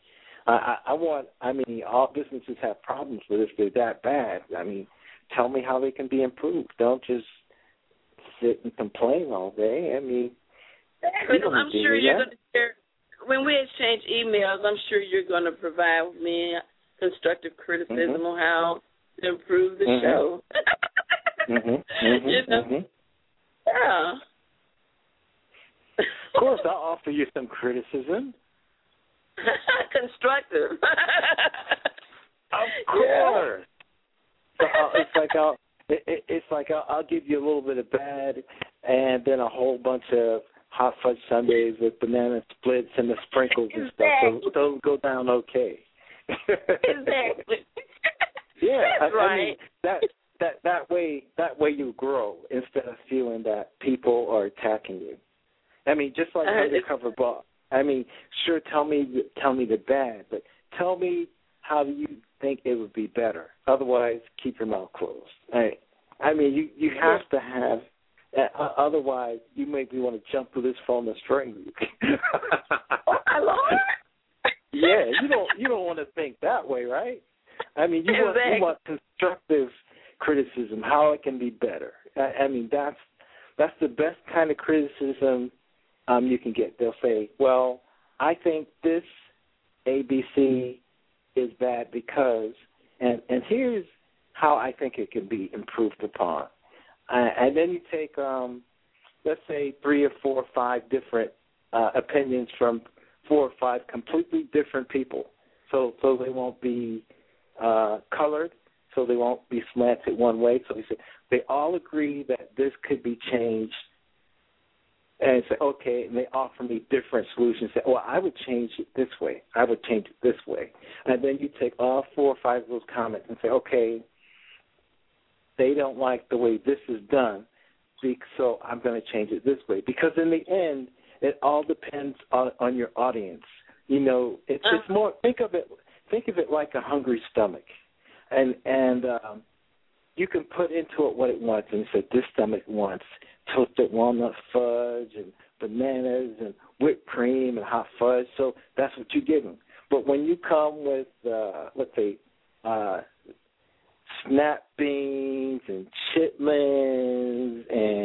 all businesses have problems, but if they're that bad, I mean, tell me how they can be improved. Don't just sit and complain all day. I mean, I'm sure you're going to share. When we exchange emails, I'm sure you're going to provide me constructive criticism on how to improve the show. You know? Yeah. Of course, I'll offer you some criticism. Constructive. Of course. So it's like I'll give you a little bit of bad, and then a whole bunch of hot fudge sundaes with banana splits and the sprinkles and stuff. So those go down okay. Exactly. Yeah, That's right. I mean, that way you grow instead of feeling that people are attacking you. I mean, just like Undercover Boss. I mean, sure, tell me the bad, but tell me how do you think it would be better. Otherwise, keep your mouth closed. I mean, you have to have. Otherwise, you make me want to jump through this phone and strangle you. Oh my Lord! Yeah, you don't want to think that way, right? I mean, you want constructive criticism, how it can be better. I mean, that's the best kind of criticism you can get. They'll say, well, I think this ABC is bad because, and here's how I think it can be improved upon. And then you take, let's say, 3 or 4 or 5 different opinions from 4 or 5 completely different people. So they won't be colored, so they won't be slanted one way. So they all agree that this could be changed. And say, okay, and they offer me different solutions. Say, well, I would change it this way. I would change it this way. And then you take all 4 or 5 of those comments and say, okay, they don't like the way this is done, so I'm going to change it this way. Because in the end, it all depends on your audience. You know, it's more. Think of it like a hungry stomach, and you can put into it what it wants. And you say this stomach wants toasted walnut fudge and bananas and whipped cream and hot fudge. So that's what you give them. But when you come with, let's say, snap beans and chitlins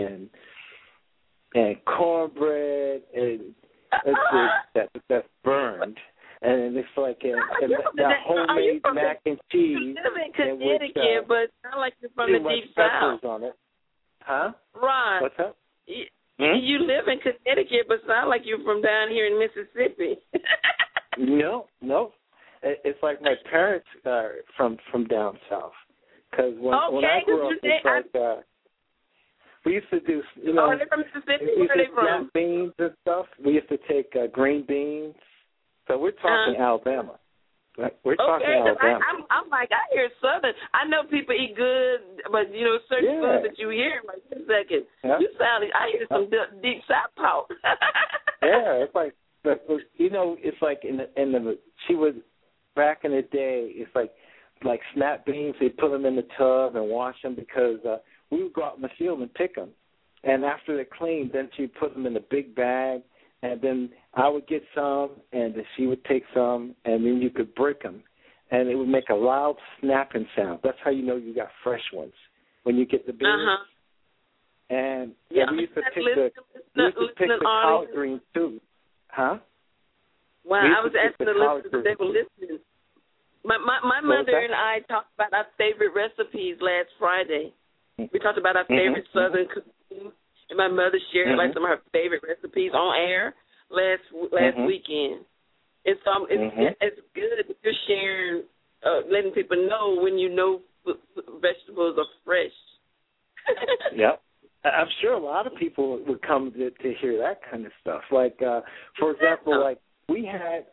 and cornbread and that's burned, and it's like that homemade mac and cheese. You live in Connecticut, but not like you're from the deep south. On it. Huh? Right. What's that? You live in Connecticut, but sound like you're from down here in Mississippi. No. It's like my parents are from down south. Because when I grew up, it's like we used to do, you know, they're from Mississippi. We used Where are they to from? beans and stuff. We used to take green beans. So we're talking Alabama. Right? We're talking Alabama. I'm like, I hear Southern. I know people eat good, but, you know, certain foods that you hear, like, wait a second. Yeah. I hear some deep South talk. Yeah, it's like, you know, it's like she was, back in the day, it's like snap beans, they put them in the tub and wash them because we would go out in the field and pick them. And after they're clean, then she'd put them in a big bag, and then I would get some, and then she would take some, and then you could break them. And it would make a loud snapping sound. That's how you know you got fresh ones, when you get the beans. And we used to pick the collard greens, too. Huh? Wow, I was asking the listeners if they were listening. My mother and I talked about our favorite recipes last Friday. We talked about our favorite Southern cooking, and my mother shared like some of her favorite recipes on air last weekend. And so it's good that you're sharing, letting people know when you know vegetables are fresh. Yep. I'm sure a lot of people would come to hear that kind of stuff. Like, for example, like we had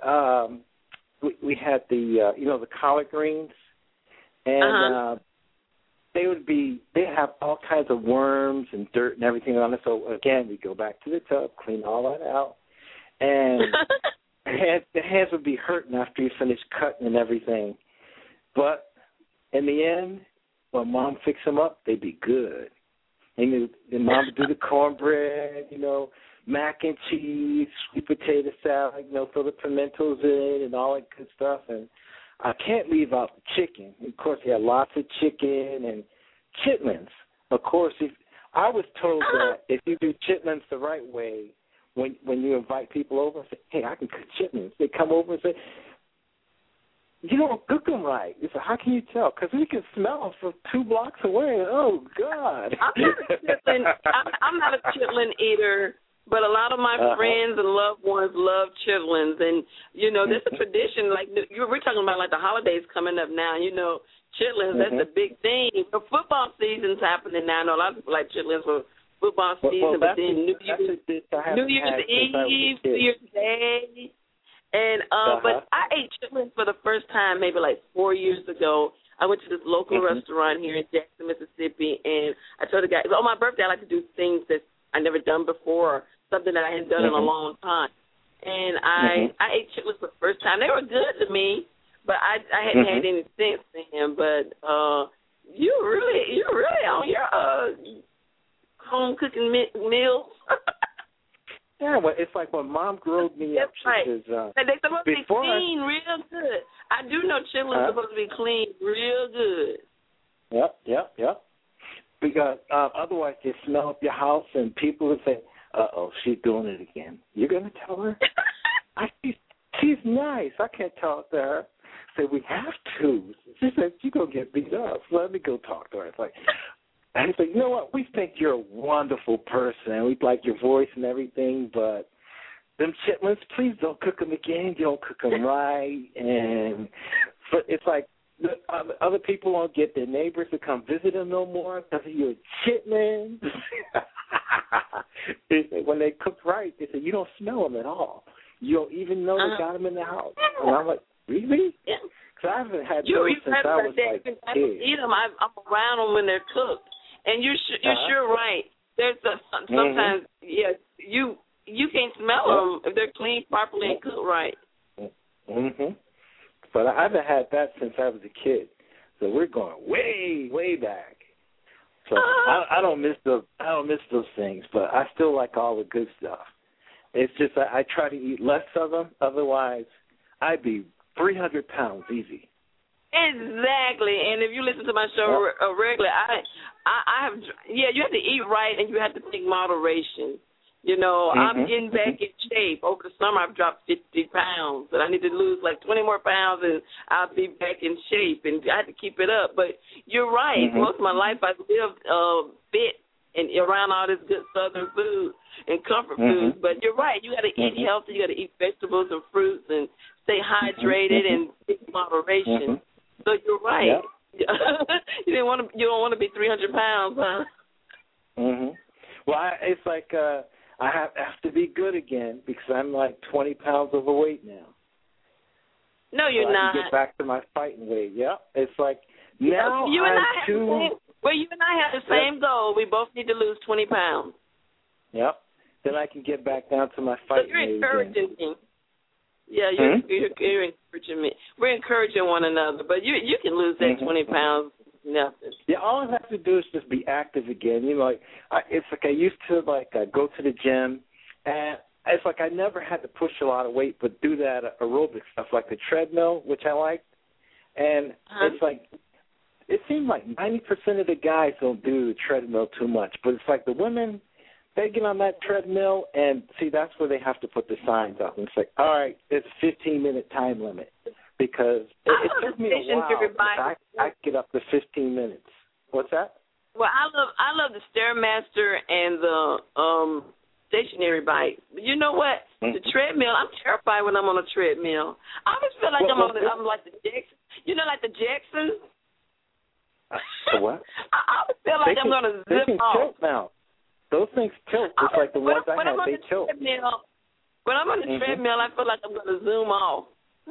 the the collard greens, and they have all kinds of worms and dirt and everything on it. So again, we go back to the tub, clean all that out, and the hands would be hurting after you finish cutting and everything. But in the end, when Mom fixed them up, they'd be good. And Mom would do the cornbread, mac and cheese, sweet potato salad, throw the pimentos in and all that good stuff. And I can't leave out the chicken. Of course, they had lots of chicken and chitlins. Of course, I was told that if you do chitlins the right way, when you invite people over and say, hey, I can cook chitlins, they come over and say, you don't cook them right. He said, how can you tell? Because we can smell them from 2 blocks away. Oh, God. I'm not a chitlin eater, but a lot of my friends and loved ones love chitlins. And, you know, there's a tradition, like we're talking about, like, the holidays coming up now. You know, chitlins, that's a big thing. The football season's happening now. I know a lot of people like chitlins for football season, but then New Year's Eve, New Year's Day. And but I ate chitlins for the first time maybe like 4 years ago. I went to this local restaurant here in Jackson, Mississippi, and I told the guy, on my birthday I like to do things that I never done before, something that I hadn't done in a long time. And I ate chitlins for the first time. They were good to me, but I hadn't had any since then. But you're really on your home cooking meals. Yeah, well, it's like when Mom growed me up, she says, they're supposed to be clean real good. I do know chitlins are supposed to be clean real good. Yep. Because otherwise they smell up your house and people will say, uh-oh, she's doing it again. You're going to tell her? She's nice. I can't talk to her. Say, we have to. She said, you're going to get beat up. So let me go talk to her. It's like... And he's like, you know what, we think you're a wonderful person. We like your voice and everything, but them chitlins, please don't cook them again. You don't cook them right. And but it's like other people won't get their neighbors to come visit them no more because of your chitlins. When they cook right, they say, you don't smell them at all. You don't even know they got them in the house. And I'm like, really? Yeah. Because I haven't had those since I was like a kid. I don't eat them. I'm around them when they're cooked. And you're sure right. There's sometimes, you can't smell them if they're cleaned properly and cooked right. But I haven't had that since I was a kid. So we're going way, way back. So I don't miss those. I don't miss those things, but I still like all the good stuff. It's just I try to eat less of them. Otherwise, I'd be 300 pounds easy. Exactly, and if you listen to my show regularly, I have you have to eat right and you have to take moderation. You know, I'm getting back in shape. Over the summer, I've dropped 50 pounds, and I need to lose like 20 more pounds, and I'll be back in shape. And I have to keep it up. But you're right. Most of my life, I've lived fit and around all this good Southern food and comfort foods. But you're right. You got to eat healthy. You got to eat vegetables and fruits and stay hydrated and take moderation. So you're right. Yep. You don't want to be 300 pounds, huh? Well, it's like I have to be good again because I'm like 20 pounds overweight now. No, you're not. I can get back to my fighting weight. Yep. It's like now you and I'm you and I have the same goal. We both need to lose 20 pounds. Yep. Then I can get back down to my fighting weight. So you're encouraging me. Yeah, you're encouraging me. We're encouraging one another, but you can lose that 20 pounds. Nothing. Yeah, all I have to do is just be active again. You know, it's like I used to go to the gym, and it's like I never had to push a lot of weight, but do that aerobic stuff like the treadmill, which I like. And it's like it seems like 90% of the guys don't do the treadmill too much, but it's like the women. They get on that treadmill, and, see, that's where they have to put the signs up. And it's like, all right, it's a 15-minute time limit because it took me a while. I get up to 15 minutes. What's that? Well, I love the Stairmaster and the stationary bike. But you know what? The treadmill, I'm terrified when I'm on a treadmill. I always feel like I'm like the Jacksons. You know, like the Jacksons? What? I always feel like I'm going to zip off. Now. Those things tilt just like the ones I had. They tilt. When I'm on the treadmill, I feel like I'm going to zoom off.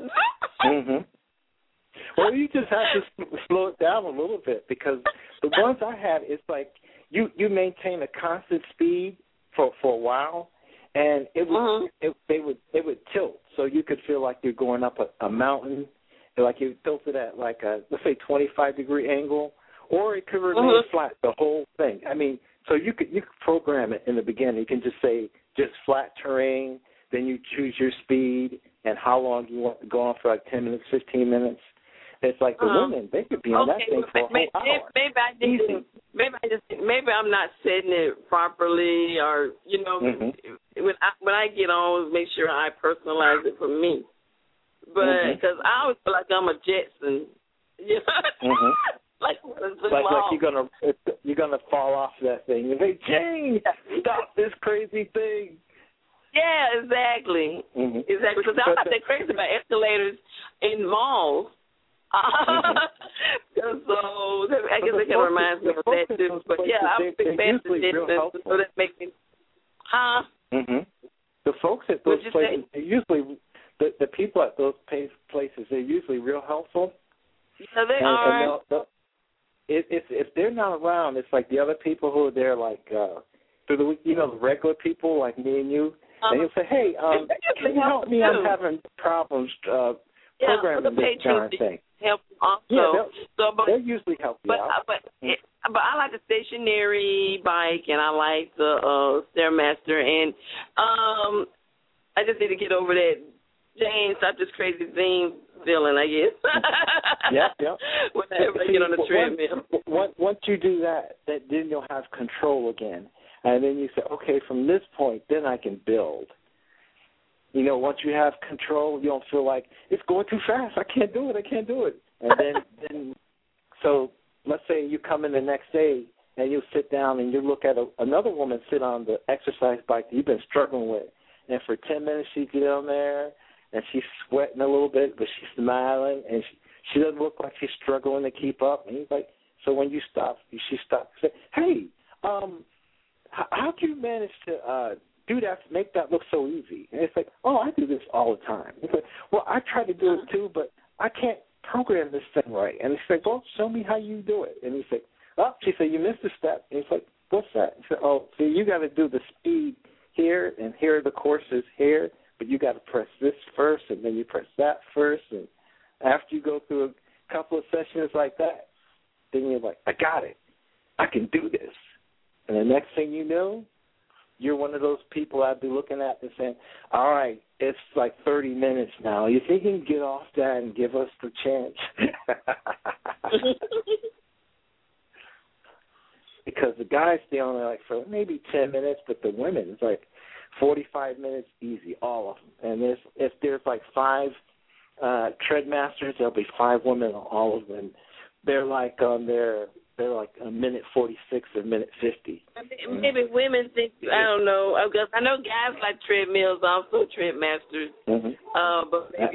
Well, you just have to slow it down a little bit because the ones I had, it's like you maintain a constant speed for a while, and it would tilt, so you could feel like you're going up a mountain, like you tilted at like a, let's say, 25-degree angle, or it could remain flat the whole thing. I mean. So you could program it in the beginning. You can just say just flat terrain, then you choose your speed and how long you want to go on for, like 10 minutes, 15 minutes. It's like the women, they could be on that thing for a whole hour. Maybe I'm not setting it properly, or when I get on, make sure I personalize it for me. but because I always feel like I'm a Jetson. You know? Like you're gonna fall off that thing. You say, Jane, stop this crazy thing. Yeah, exactly. Exactly. Because I'm not that crazy about escalators in malls. So I guess it kind of reminds me of that too. But yeah, I'm a big fan of Jetsons, so that makes me. Huh? The folks at those places, they're usually the people at those places. They're usually real helpful. Yeah, they are. And if they're not around, it's like the other people who are there, like through the week, the regular people like me and you, and you'll say, "Hey, can you help me? I'm having problems programming this darn thing." Help also. Yeah, they'll usually help you out. But I like the stationary bike, and I like the Stairmaster, and I just need to get over that Jane, stop this crazy thing feeling, I guess. Yeah. Whenever I get on the treadmill. Once you do that, then you'll have control again. And then you say, okay, from this point, then I can build. Once you have control, you don't feel like it's going too fast. I can't do it. And then so let's say you come in the next day and you sit down and you look at another woman sit on the exercise bike that you've been struggling with. And for 10 minutes she get on there and she's sweating a little bit, but she's smiling and she doesn't look like she's struggling to keep up. And he's like, so when she stops and say, hey, how'd you manage to do that, make that look so easy? And it's like, oh, I do this all the time. It's like, well, I try to do it too, but I can't program this thing right. And it's like, well, show me how you do it. And he's like, oh, she said, you missed a step. And he's like, what's that? He said, oh, see, you got to do the speed here, and here are the courses here, but you got to press this first, and then you press that first. And after you go through a couple of sessions like that, then you're like, I got it. I can do this. And the next thing you know, you're one of those people I'd be looking at and saying, all right, it's like 30 minutes now. You think you can get off that and give us the chance? Because the guys stay on there like for maybe 10 minutes, but the women, it's like 45 minutes easy, all of them. And if there's like 5 treadmasters, there'll be 5 women on all of them. They're like they're like a minute 46 or minute 50. Maybe women think, I don't know. I know guys like treadmills, also treadmasters. But maybe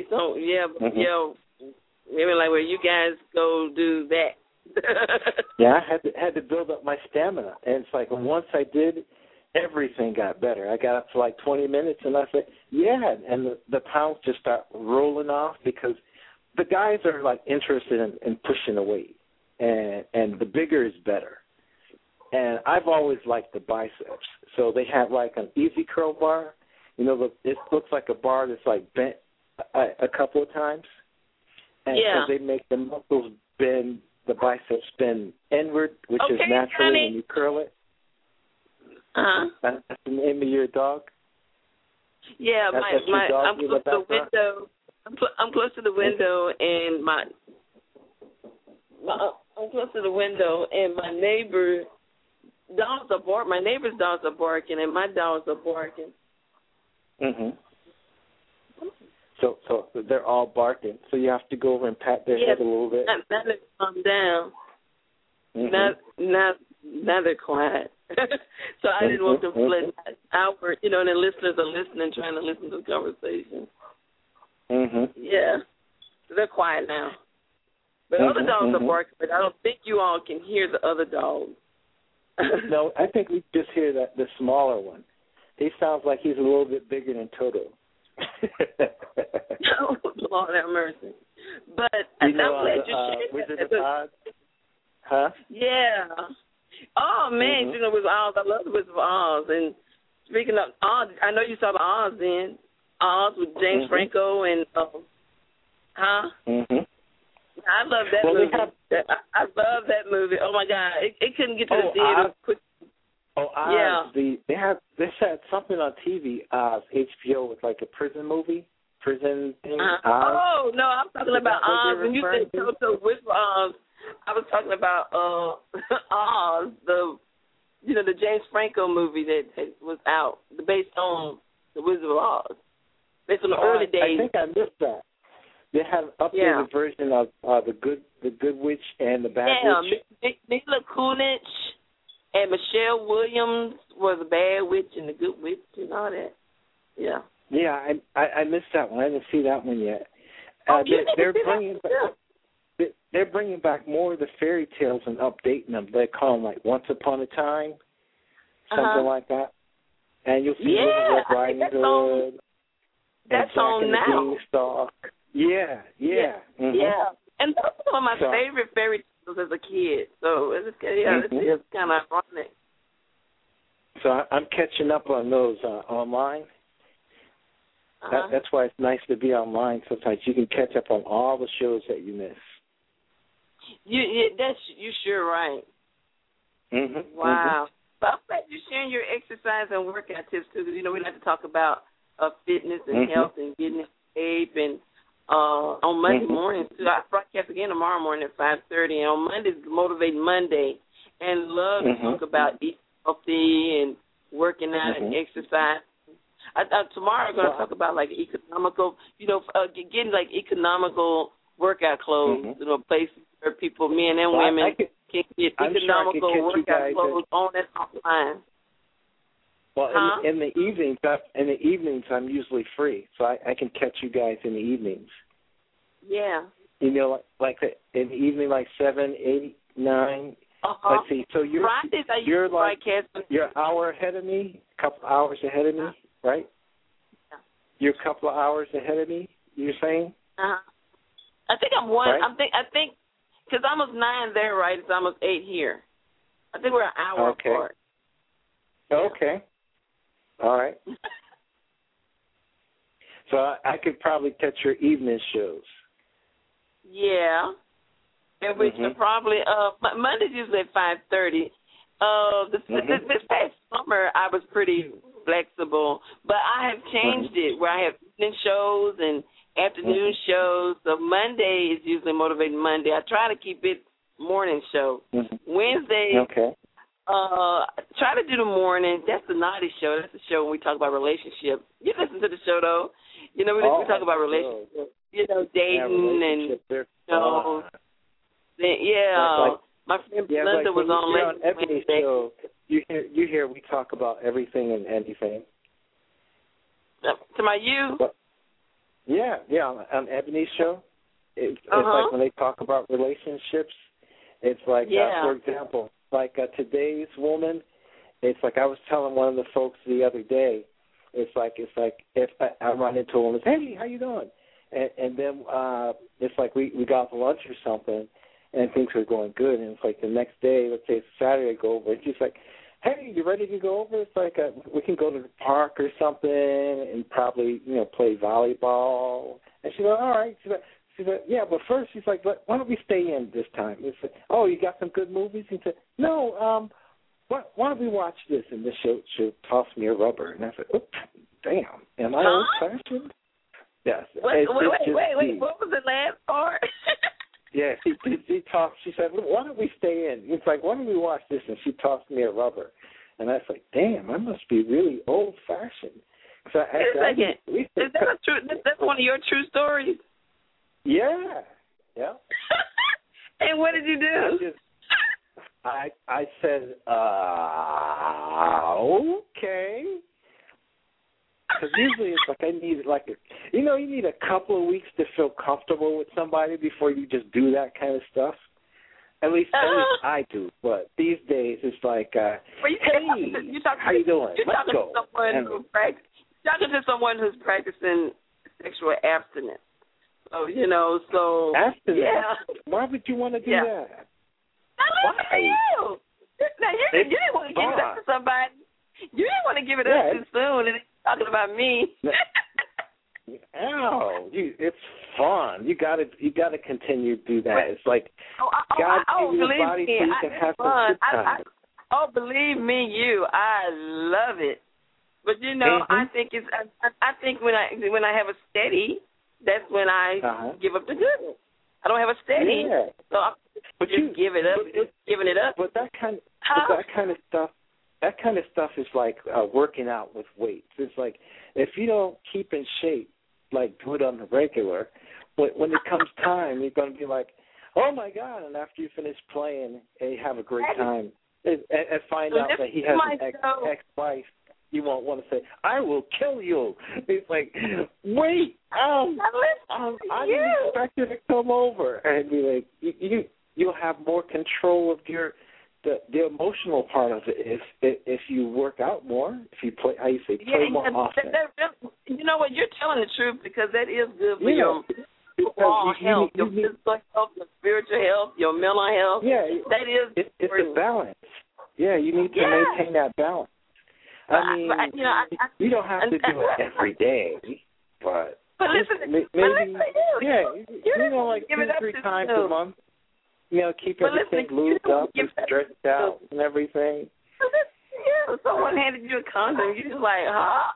maybe like where you guys go do that. Yeah, I had to build up my stamina, and it's like once I did, everything got better. I got up to like 20 minutes, and I said, yeah, and the pounds just start rolling off because the guys are like interested in pushing the weight. And the bigger is better. And I've always liked the biceps. So they have like an easy curl bar. It looks like a bar that's like bent a couple of times. And so they make the muscles bend, the biceps bend inward, which is naturally when you curl it. That's the name of your dog? Yeah, I'm close to the window. I'm close to the window, and I'm close to the window, and my neighbor's dogs are barking, and my dogs are barking. So they're all barking. So you have to go over and pat their head a little bit. Now they calm down. Now they're quiet. So I didn't want to split outward, and the listeners are listening, trying to listen to the conversation. Yeah, they're quiet now. But other dogs are barking, but I don't think you all can hear the other dogs. No, I think we just hear the smaller one. He sounds like he's a little bit bigger than Toto. Oh, Lord have mercy. But I'm glad you shared Wizard of Oz? Huh? Yeah. Oh, man, it was Oz. I love the Wizard of Oz. And speaking of Oz, I know you saw the Oz then. Oz with James Franco and, I love that movie. I love that movie. Oh my God, it couldn't get to the theater quick. Oh, Oz. Yeah. They had something on TV, HBO, with like a prison thing. Oh no, I'm talking about Oz. When you said Toto with Oz, I was talking about Oz, the James Franco movie that was out, based on the Wizard of Oz, based on the early days. I think I missed that. They had an updated version of the Good Witch and the Bad Witch. Mila Kunis and Michelle Williams was the Bad Witch and the Good Witch and all that. Yeah. Yeah, I missed that one. I didn't see that one yet. They're bringing back more of the fairy tales and updating them. They call them like Once Upon a Time, something like that. And you'll see Little Red Riding Hood. That's on now. Beanstalk. Yeah. Mm-hmm. Yeah. And those are some of my favorite fairy tales as a kid. So it's kind of ironic. So I'm catching up on those online. That's why it's nice to be online. Sometimes you can catch up on all the shows that you miss. You sure right. Mm-hmm. Wow. But I'm glad you're sharing your exercise and workout tips too, because we like to talk about fitness and health and getting in shape. And on Monday morning too, I broadcast again tomorrow morning at 5:30. And on Monday's Motivating Monday, and love to talk about eating healthy and working out and exercise. Tomorrow I'm going to talk about like economical, getting like economical workout clothes, places where people, men and women, can get economical workout clothes on and offline. Well, in the evenings, I'm usually free, so I can catch you guys in the evenings. Yeah. Like in the evening, like 7, 8, 9. Let's see. So you're like you're an hour ahead of me, a couple hours ahead of me, right? Yeah. You're a couple of hours ahead of me. You're saying? I think I'm one. Right? I think because I'm almost 9 there, right? It's almost 8 here. I think we're an hour apart. Okay. All right. So I could probably catch your evening shows. Yeah. And we should probably Monday's usually at 5:30. This past summer I was pretty flexible, but I have changed it where I have evening shows and afternoon shows. So Monday is usually Motivating Monday. I try to keep it morning show. Wednesday, try to do the morning. That's the naughty show. That's the show when we talk about relationships. You listen to the show though. We talk about relationships. Dating and my friend Linda was on Ebony's show. You hear we talk about everything and anything. To my you? On Ebony's show. It's like when they talk about relationships, it's like, for example, like today's woman, it's like I was telling one of the folks the other day, it's like if I run into a woman, hey, how you doing? And then it's like we got lunch or something, and things are going good, and it's like the next day, let's say it's Saturday, I go over, and she's like, hey, you ready to go over? It's like we can go to the park or something and probably, play volleyball. And she's like, all right. She's like, yeah, but first she's like, why don't we stay in this time? It's like, oh, you got some good movies? And she said, no, why don't we watch this? And then she'll toss me a rubber. And I said, oops, damn, am I old-fashioned? Yes. Wait, what was the last part? Yeah, she talked. She said, why don't we stay in? It's like, why don't we watch this? And she tossed me a rubber. And I was like, damn, I must be really old-fashioned. So is that true? That's one of your true stories? Yeah. And what did you do? I said, okay. Because usually it's like I need you need a couple of weeks to feel comfortable with somebody before you just do that kind of stuff. At least I do. But these days it's like, hey, how you doing? Let's go. Talking to someone who's practicing sexual abstinence. So abstinence? Yeah. Why would you want to do that? Why? You didn't want to give it up to somebody. You didn't want to give it up too soon, and it's talking about me. No, it's fun. You got to continue to do that. It's like God gave you a body so you can have some good time. Believe me, I love it. But I think when I have a steady, that's when I give up the good. I don't have a steady, so I'm give it up, giving it up. But that kind of stuff is like working out with weights. It's like if you don't keep in shape, like do it on the regular. But when it comes time, you're going to be like, oh my God! And after you finish playing, and you have a great time, and find out that he has an ex-wife, you won't want to say, I will kill you. It's like, wait, I didn't expect you to come over. And be like, you'll have more control of the emotional part of it if you work out more, if you play, how you say, play more often. You know what, you're telling the truth, because that is good for your overall health, your physical health, your spiritual health, your mental health. Yeah, that is it's a balance. Yeah, you need to maintain that balance. I mean, you don't have to do it every day, but listen, maybe, you know, like 2 or 3 times a month. You know, keep everything lubed up and stretched out and everything. If someone handed you a condom, you're just like, huh?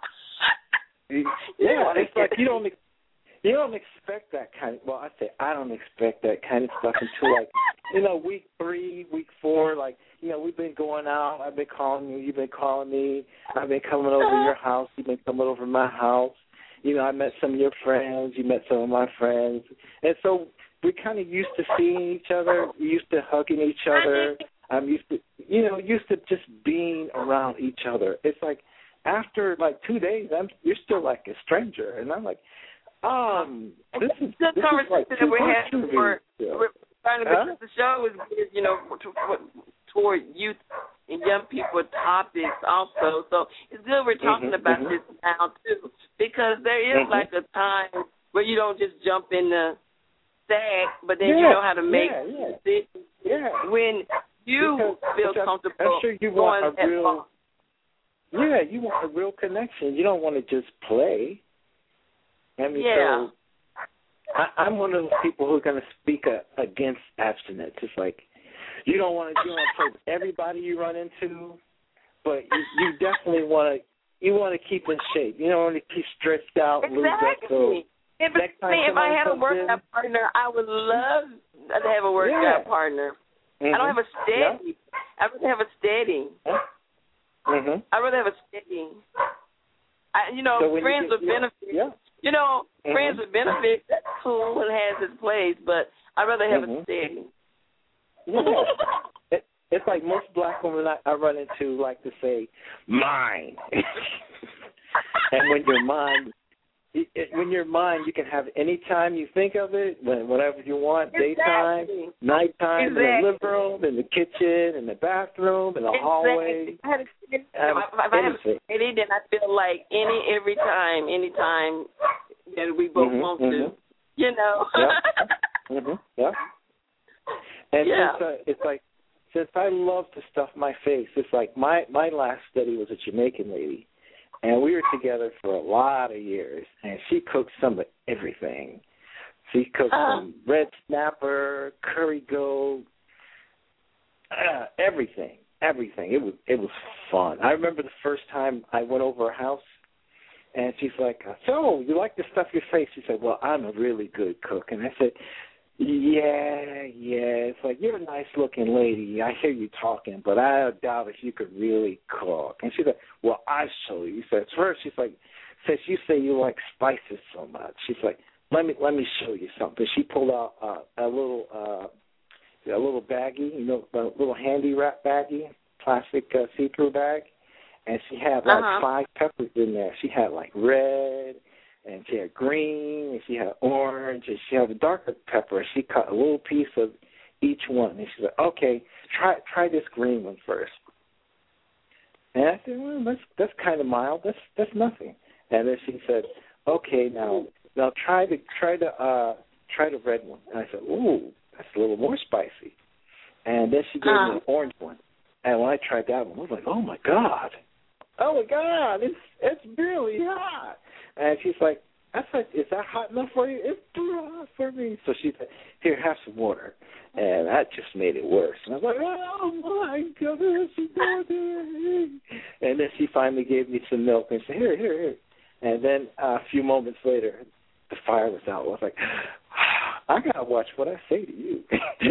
Yeah, it's like you don't expect that kind of, well, I don't expect that kind of stuff until, like, you know, week 3, week 4, like, you know, we've been going out, I've been calling you, you've been calling me, I've been coming over to your house, you've been coming over to my house. You know, I met some of your friends, you met some of my friends. And so we're kind of used to seeing each other, used to hugging each other. I'm used to just being around each other. It's like after like 2 days, you're still like a stranger. And I'm like, this is conversation like that we're having for trying to because the show is, you know, toward youth and young people topics also. So it's good we're talking about this now too, because there is like a time where you don't just jump in the sack, but then you know how to make decisions when you feel comfortable. I'm sure you want a real. Yeah, you want a real connection. You don't want to just play. I mean, so I'm one of those people who are going to speak against abstinence. It's like you don't want to play with everybody you run into, but you definitely want to keep in shape. You don't want to keep stretched out, lose that. So if I had a workout partner, I would love to have a workout partner. I don't have a steady. I would have a steady. I'd rather have a steady. Friends with benefits. You know, friends with benefits, that's cool and has its place, but I'd rather have a steady. It's like most black women I run into like to say, mine. And when you're mine, you can have any time you think of it, whenever you want, daytime, nighttime, in the living room, in the kitchen, in the bathroom, in the hallway. If I have a steady, then I feel like anytime that we both want to, you know. And it's like, since I love to stuff my face, it's like my last study was a Jamaican lady. And we were together for a lot of years, and she cooked some of everything. She cooked some red snapper, curry goat, everything. It was fun. I remember the first time I went over her house, and she's like, so, you like to stuff your face? She said, well, I'm a really good cook. And I said, yeah. It's like, you're a nice-looking lady. I hear you talking, but I doubt if you could really cook. And she's like, well, I'll show you. So at first, she's like, since you say you like spices so much, she's like, let me show you something. She pulled out a little baggie, a little handy wrap baggie, plastic see-through bag, and she had like 5 peppers in there. She had like red, and she had green, and she had orange, and she had a darker pepper. She cut a little piece of each one, and she said, okay, try this green one first. And I said, well, that's kind of mild. That's nothing. And then she said, okay, now try the red one. And I said, ooh, that's a little more spicy. And then she gave me an orange one. And when I tried that one, I was like, oh my God, it's really hot. And she's like, is that hot enough for you? It's too hot for me. So she said, here, have some water. And that just made it worse. And I was like, oh, my goodness. And then she finally gave me some milk and said, here. And then a few moments later, the fire was out. I was like, I got to watch what I say to you.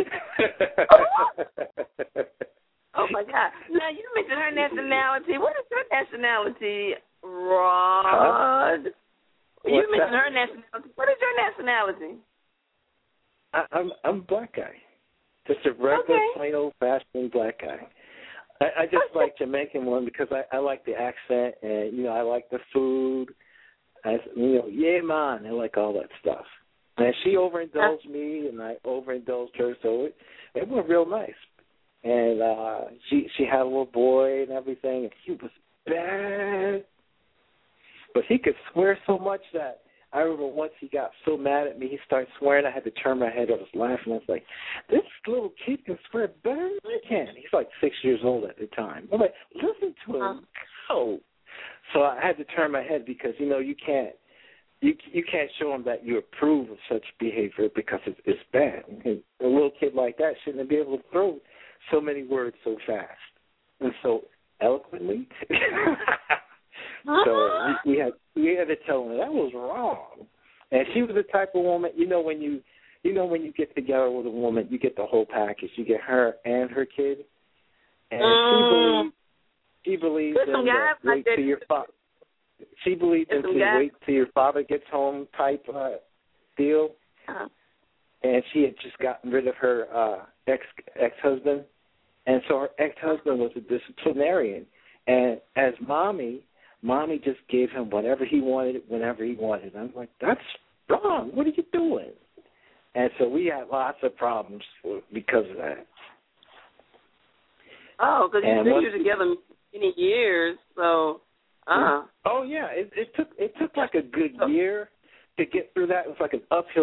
Oh, my God. Now, you mentioned her nationality. What is her nationality, Rod? You mentioned her nationality. What is your nationality? I'm a black guy. Just a regular, plain old-fashioned black guy. I just like Jamaican one because I like the accent and, I like the food. Yeah, man, I like all that stuff. And she overindulged me and I overindulged her, so it went real nice. And she had a little boy and everything, and he was bad. But he could swear so much that I remember once he got so mad at me, he started swearing. I had to turn my head. I was laughing. I was like, this little kid can swear better than I can. He's like 6 years old at the time. I'm like, listen to him. Go. So I had to turn my head because, you can't show him that you approve of such behavior because it's bad. And a little kid like that shouldn't be able to throw so many words so fast and so eloquently. So we had to tell her that was wrong. And she was the type of woman, when you get together with a woman, you get the whole package. You get her and her kid. And she believed in wait till your father. She believed in wait till your father gets home type deal. And she had just gotten rid of her ex-husband. And so her ex-husband was a disciplinarian. And as Mommy just gave him whatever he wanted, whenever he wanted. I'm like, that's wrong. What are you doing? And so we had lots of problems because of that. Oh, because you were together many years, so. Oh yeah, it took like a good year to get through that. It was like an uphill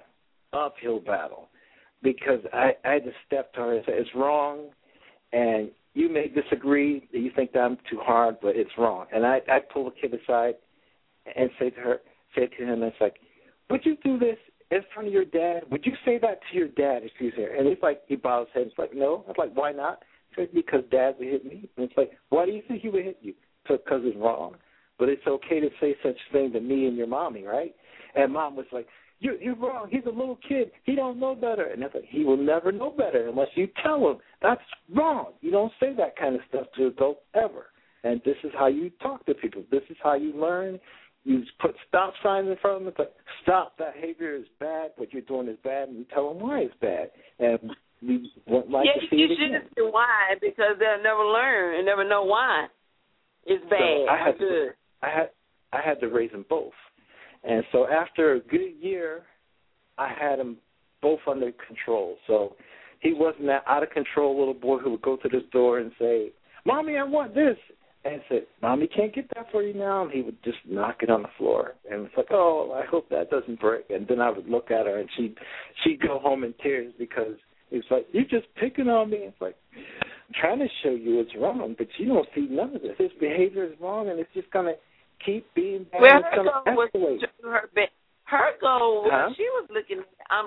battle, because I had to step to her and say it's wrong, and you may disagree, you think that I'm too hard, but it's wrong. And I pull the kid aside and say to him, it's like, would you do this in front of your dad? Would you say that to your dad if he's here? And it's like, he bows his head. It's like, no. I was like, why not? He said, because Dad would hit me. And it's like, why do you think he would hit you? Because it's wrong. But it's okay to say such a thing to me and your mommy, right? And Mom was like, you're wrong. He's a little kid. He don't know better. And I thought, he will never know better unless you tell him. That's wrong. You don't say that kind of stuff to adults ever. And this is how you talk to people. This is how you learn. You put stop signs in front of them. It's like, stop, that behavior is bad. What you're doing is bad. And you tell them why it's bad. And we won't like to see it again. You shouldn't say why, because they'll never learn and never know why it's bad. So I had to raise them both. And so after a good year, I had them both under control. So he wasn't that out-of-control little boy who would go to the store and say, Mommy, I want this. And I said, Mommy can't get that for you now. And he would just knock it on the floor. And it's like, oh, I hope that doesn't break. And then I would look at her, and she'd go home in tears because it's like, you're just picking on me. It's like, I'm trying to show you it's wrong, but you don't see none of this. His behavior is wrong, and it's just going to keep being bad. Well, her goal was to do her best. Her goal was, she was looking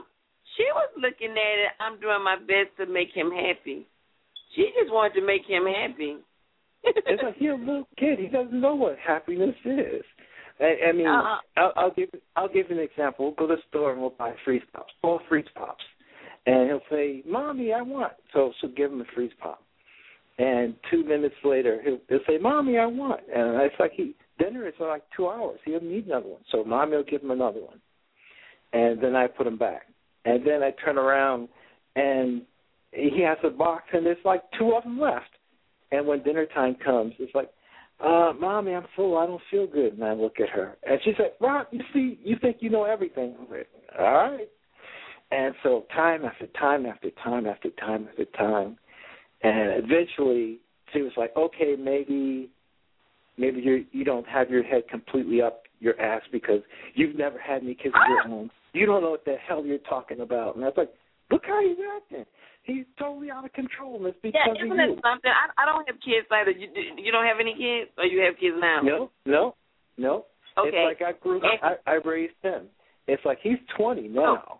at it, I'm doing my best to make him happy. She just wanted to make him happy. It's like, he's a little kid. He doesn't know what happiness is. I mean, I'll give you an example. We'll go to the store and we'll buy freeze pops, 4 freeze pops. And he'll say, Mommy, I want. So she'll give him a freeze pop. And 2 minutes later, he'll say, Mommy, I want. And it's like dinner is like 2 hours. He'll need another one. So Mommy will give him another one. And then I put him back. And then I turn around, and he has a box, and there's like 2 of them left. And when dinner time comes, it's like, Mommy, I'm full. I don't feel good. And I look at her. And she's like, Rob, you think you know everything. I'm like, all right. And so time after time after time after time after time. And eventually she was like, okay, maybe you don't have your head completely up your ass because you've never had any kids of your own. You don't know what the hell you're talking about. And I was like, look how he's acting. He's totally out of control, and it's because of you. Isn't it something? I don't have kids either. You don't have any kids, or you have kids now? No. Okay. It's like I raised him. It's like he's 20 now,